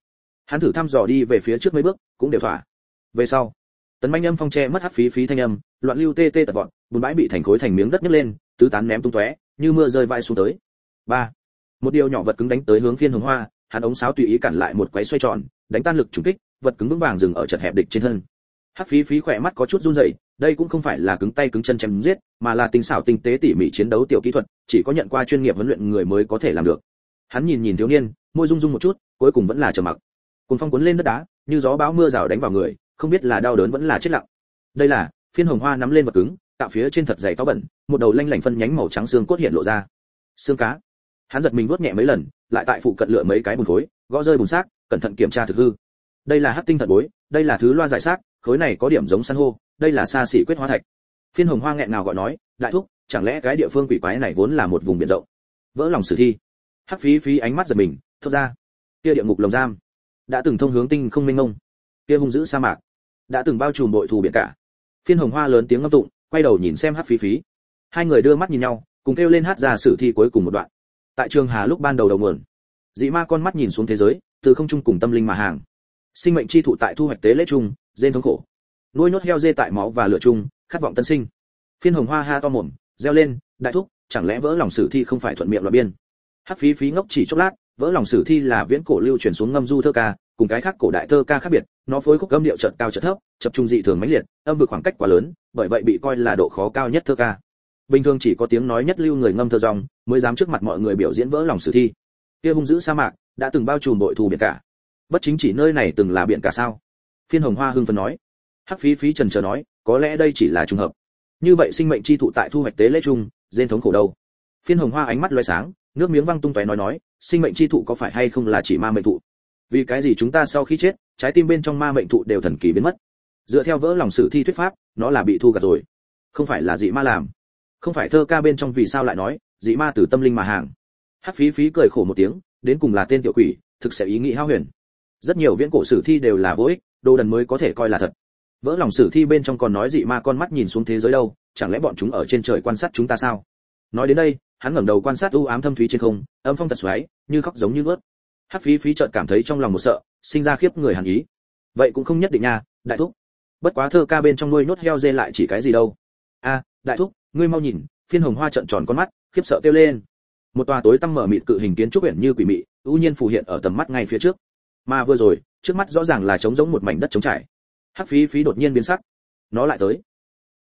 Hắn thử thăm dò đi về phía trước mấy bước, cũng đều thỏa. Về sau, tấn manh âm phong che mất hắc phí phí thanh âm, loạn lưu tê tê tật vọt, bùn bãi bị thành khối thành miếng đất nhấc lên, tứ tán ném tung tóe, như mưa rơi vãi xuống tới. Ba, một điều nhỏ vật cứng đánh tới hướng Phiên Hồng Hoa, hắn ống sáo tùy ý cản lại một quấy xoay tròn, đánh tan lực trùng kích, vật cứng vững vàng dừng ở chật hẹp địch trên thân. Hắc phí phí khỏe mắt có chút run rẩy, đây cũng không phải là cứng tay cứng chân chém giết, mà là tinh xảo tinh tế tỉ mỉ chiến đấu tiểu kỹ thuật, chỉ có nhận qua chuyên nghiệp huấn luyện người mới có thể làm được. Hắn nhìn nhìn thiếu niên, môi rung rung một chút, cuối cùng vẫn là trầm mặc. Cuồng phong cuốn lên đất đá, như gió bão mưa rào đánh vào người, không biết là đau đớn vẫn là chết lặng. Đây là Phiên Hồng Hoa nắm lên vật cứng, tạo phía trên thật dày cáo bẩn, một đầu lanh lảnh phân nhánh màu trắng xương cốt hiện lộ ra. Xương cá. Hắn giật mình vuốt nhẹ mấy lần, lại tại phụ cận lựa mấy cái bùn khối, gõ rơi bùn xác, cẩn thận kiểm tra thực hư. Đây là hắc tinh thật bối, đây là thứ loa giải xác, khối này có điểm giống san hô, đây là xa xỉ quyết hóa thạch. Phiên Hồng Hoa nghẹn ngào gọi nói, đại thúc, chẳng lẽ cái địa phương quỷ quái này vốn là một vùng biển rộng? Vỡ lòng sử thi. Hắc phí phí ánh mắt giật mình, thốt ra, kia địa ngục lồng giam, đã từng thông hướng tinh không mênh mông, kia hung dữ sa mạc, đã từng bao trùm bội thù biển cả. Phiên Hồng Hoa lớn tiếng ngâm tụng, quay đầu nhìn xem Hắc phí phí. Hai người đưa mắt nhìn nhau, cùng kêu lên hát ra sử thi cuối cùng một đoạn. Tại Trường Hà lúc ban đầu đầu nguồn, dị ma con mắt nhìn xuống thế giới, từ không trung cùng tâm linh mà hàng. Sinh mệnh chi thụ tại thu hoạch tế lễ chung, rên thống khổ. Nuôi nốt heo dê tại máu và lửa chung, khát vọng tân sinh. Phiên Hồng Hoa ha to mồm, reo lên, đại thúc, chẳng lẽ vỡ lòng sử thi không phải thuận miệng loạn biên? Hắc phí phí ngốc chỉ chốc lát, vỡ lòng sử thi là viễn cổ lưu truyền xuống ngâm du thơ ca, cùng cái khác cổ đại thơ ca khác biệt, nó phối khúc âm điệu chợt cao chợt thấp, chập trung dị thường mãnh liệt, âm vực khoảng cách quá lớn, bởi vậy bị coi là độ khó cao nhất thơ ca. Bình thường chỉ có tiếng nói nhất lưu người ngâm thơ dòng, mới dám trước mặt mọi người biểu diễn vỡ lòng sử thi. Kia hung dữ sa mạc, đã từng bao trùm bội thù biển cả. Bất chính chỉ nơi này từng là biển cả sao? Phiên Hồng Hoa hưng phấn nói. Hắc phí phí trần chờ nói, có lẽ đây chỉ là trùng hợp. Như vậy sinh mệnh chi thụ tại thu hoạch tế lễ chung, rên thống khổ đâu? Phiên Hồng Hoa ánh mắt lóe sáng, nước miếng văng tung tóe nói, sinh mệnh chi thụ có phải hay không là chỉ ma mệnh thụ? Vì cái gì chúng ta sau khi chết, trái tim bên trong ma mệnh thụ đều thần kỳ biến mất? Dựa theo vỡ lòng sử thi thuyết pháp, nó là bị thu gặt rồi. Không phải là dị ma làm. Không phải thơ ca bên trong vì sao lại nói, dị ma từ tâm linh mà hàng. Hắc phí phí cười khổ một tiếng, đến cùng là tên tiểu quỷ, thực sẽ ý nghĩ hao huyền. Rất nhiều viễn cổ sử thi đều là vô ích, đồ đần mới có thể coi là thật. Vỡ lòng sử thi bên trong còn nói dị ma con mắt nhìn xuống thế giới đâu, chẳng lẽ bọn chúng ở trên trời quan sát chúng ta sao? Nói đến đây, hắn ngẩng đầu quan sát u ám thâm thúy trên không, âm phong tật xoáy, như khóc giống như nuốt. Hắc phí phí chợt cảm thấy trong lòng một sợ, sinh ra khiếp người hàn ý. Vậy cũng không nhất định nha, đại thúc. Bất quá thơ ca bên trong nuôi nốt heo dê lại chỉ cái gì đâu? A, đại thúc, ngươi mau nhìn. Phiên Hồng Hoa trợn tròn con mắt, khiếp sợ kêu lên. Một tòa tối tăm mở mịt cự hình kiến trúc uyển như quỷ mị, ưu nhiên phù hiện ở tầm mắt ngay phía trước. Mà vừa rồi, trước mắt rõ ràng là trống rỗng một mảnh đất trống trải. Hắc phí phí đột nhiên biến sắc. Nó lại tới.